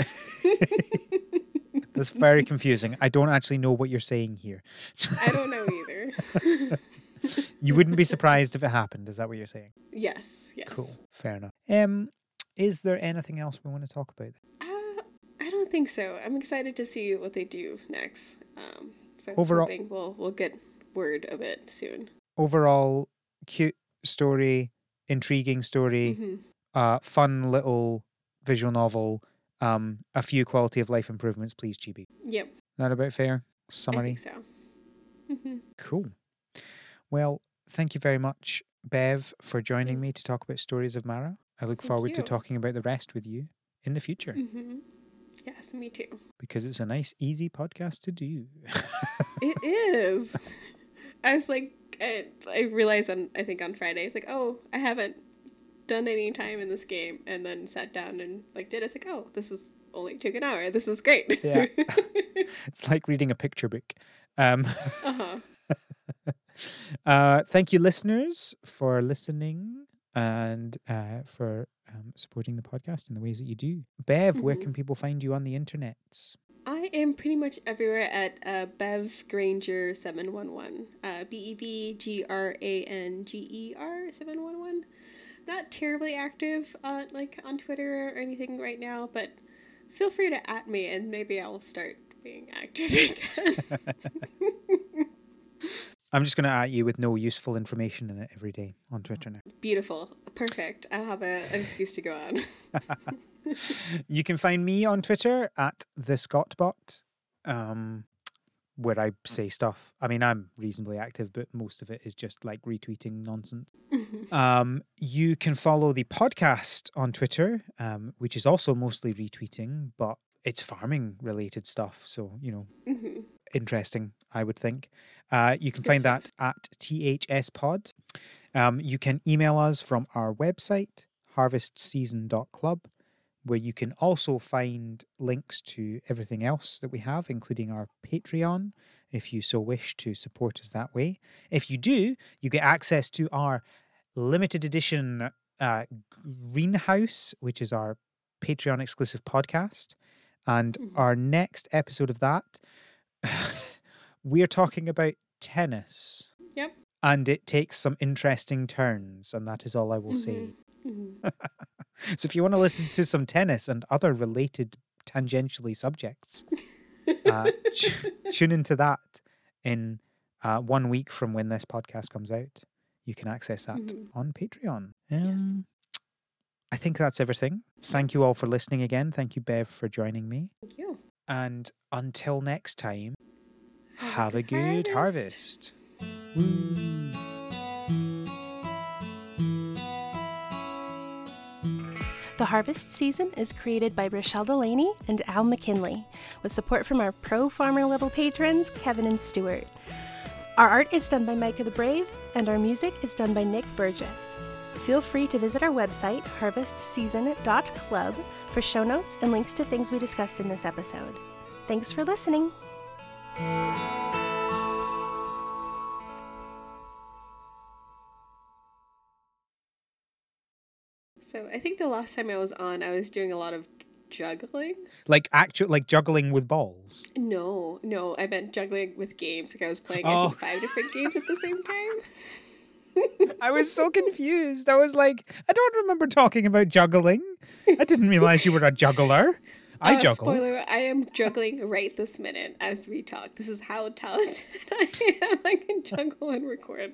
That's very confusing. I don't actually know what you're saying here. I don't know either. You wouldn't be surprised if it happened. Is that what you're saying? Yes. Yes. Cool. Fair enough. Um, is there anything else we want to talk about? Uh, I don't think so. I'm excited to see what they do next. Um, so Overall- I'm hoping we'll we'll get word of it soon. Overall, cute story, intriguing story, hmm uh, fun little visual novel, um, a few quality of life improvements, please, Chibi. Yep. That about fair? I Summary? think so. hmm Cool. Well, thank you very much, Bev, for joining Thank- me to talk about Stories of Mara. I look Thank forward to you. talking about the rest with you in the future hmm Yes, me too. because it's a nice, easy podcast to do. It is. I was like, I, I realized on I think on Friday, it's like, oh, I haven't done any time in this game, and then sat down and like did. It's like, oh, this is only took an hour. This is great. Yeah. It's like reading a picture book. Um, uh huh. uh, thank you, listeners, for listening and uh, for um, supporting the podcast in the ways that you do. Bev, where Mhm. can people find you on the internets? I am pretty much everywhere at uh, Bev Granger seven one one. Uh, B E V G R A N G E R seven one one. Not terribly active on like on Twitter or anything right now, but feel free to at me and maybe I'll start being active again. I'm just going to at you with no useful information in it every day on Twitter now. Beautiful. Perfect. I'll have a, an excuse to go on. You can find me on Twitter at the Scottbot, um, where I say stuff. I mean, I'm reasonably active, but most of it is just like retweeting nonsense. Um, you can follow the podcast on Twitter, um, which is also mostly retweeting, but it's farming related stuff. So, you know, hmm interesting, I would think. Uh, you can Good find stuff. that at T H S Pod. Um, you can email us from our website, harvest season dot club, where you can also find links to everything else that we have, including our Patreon, if you so wish to support us that way. If you do, you get access to our limited edition uh, Greenhouse, which is our Patreon exclusive podcast. And Mhm. our next episode of that, we are talking about tennis. Yep. And it takes some interesting turns, and that is all I will say. hmm So if you want to listen to some tennis and other related tangentially subjects, uh, t- tune into that in uh, one week from when this podcast comes out. You can access that Mhm. on Patreon. Yes. Um, I think that's everything. Thank you all for listening again. Thank you, Bev, for joining me. Thank you. And until next time, Have a have a good good harvest. harvest. Woo. The Harvest Season is created by Rochelle Delaney and Al McKinley, with support from our pro farmer level patrons, Kevin and Stuart. Our art is done by Micah the Brave, and our music is done by Nick Burgess. Feel free to visit our website, harvest season dot club, for show notes and links to things we discussed in this episode. Thanks for listening. So So I think the last time I was on, I was doing a lot of juggling. Like actual, like juggling with balls. No, no, I meant juggling with games. Like I was playing, Oh. I think, five different games at the same time. I was so confused. I was like, I don't remember talking about juggling. I didn't realize you were a juggler. I Uh, juggle. Spoiler, I am juggling right this minute as we talk. This is how talented I am. I can juggle and record.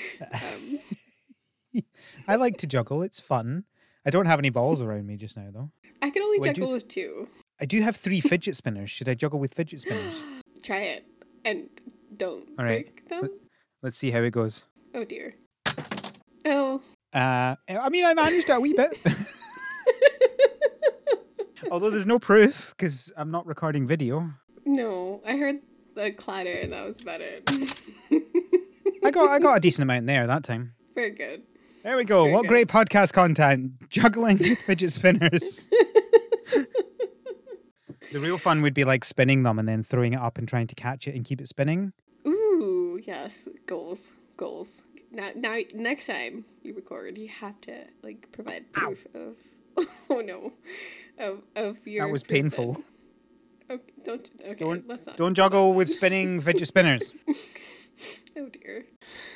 Um, I like to juggle. It's fun. I don't have any balls around me just now, though. I can only Would juggle you- with two. I do have three fidget spinners. Should I juggle with fidget spinners? Try it. And don't All right. break them. Let's see how it goes. Oh dear. Oh. Uh, I mean, I managed it a wee bit. Although there's no proof because I'm not recording video. No, I heard the clatter and that was about it. I got I got a decent amount there that time. Very good. There we go. Very What good. great podcast content. Juggling with fidget spinners. The real fun would be like spinning them and then throwing it up and trying to catch it and keep it spinning. Ooh, yes. Goals. Goals. Now, now, next time you record, you have to like provide proof of. Oh no, of of your. That was improvement. painful. Okay, don't. Okay, Don't let's not. don't juggle with spinning fidget spinners. Oh dear.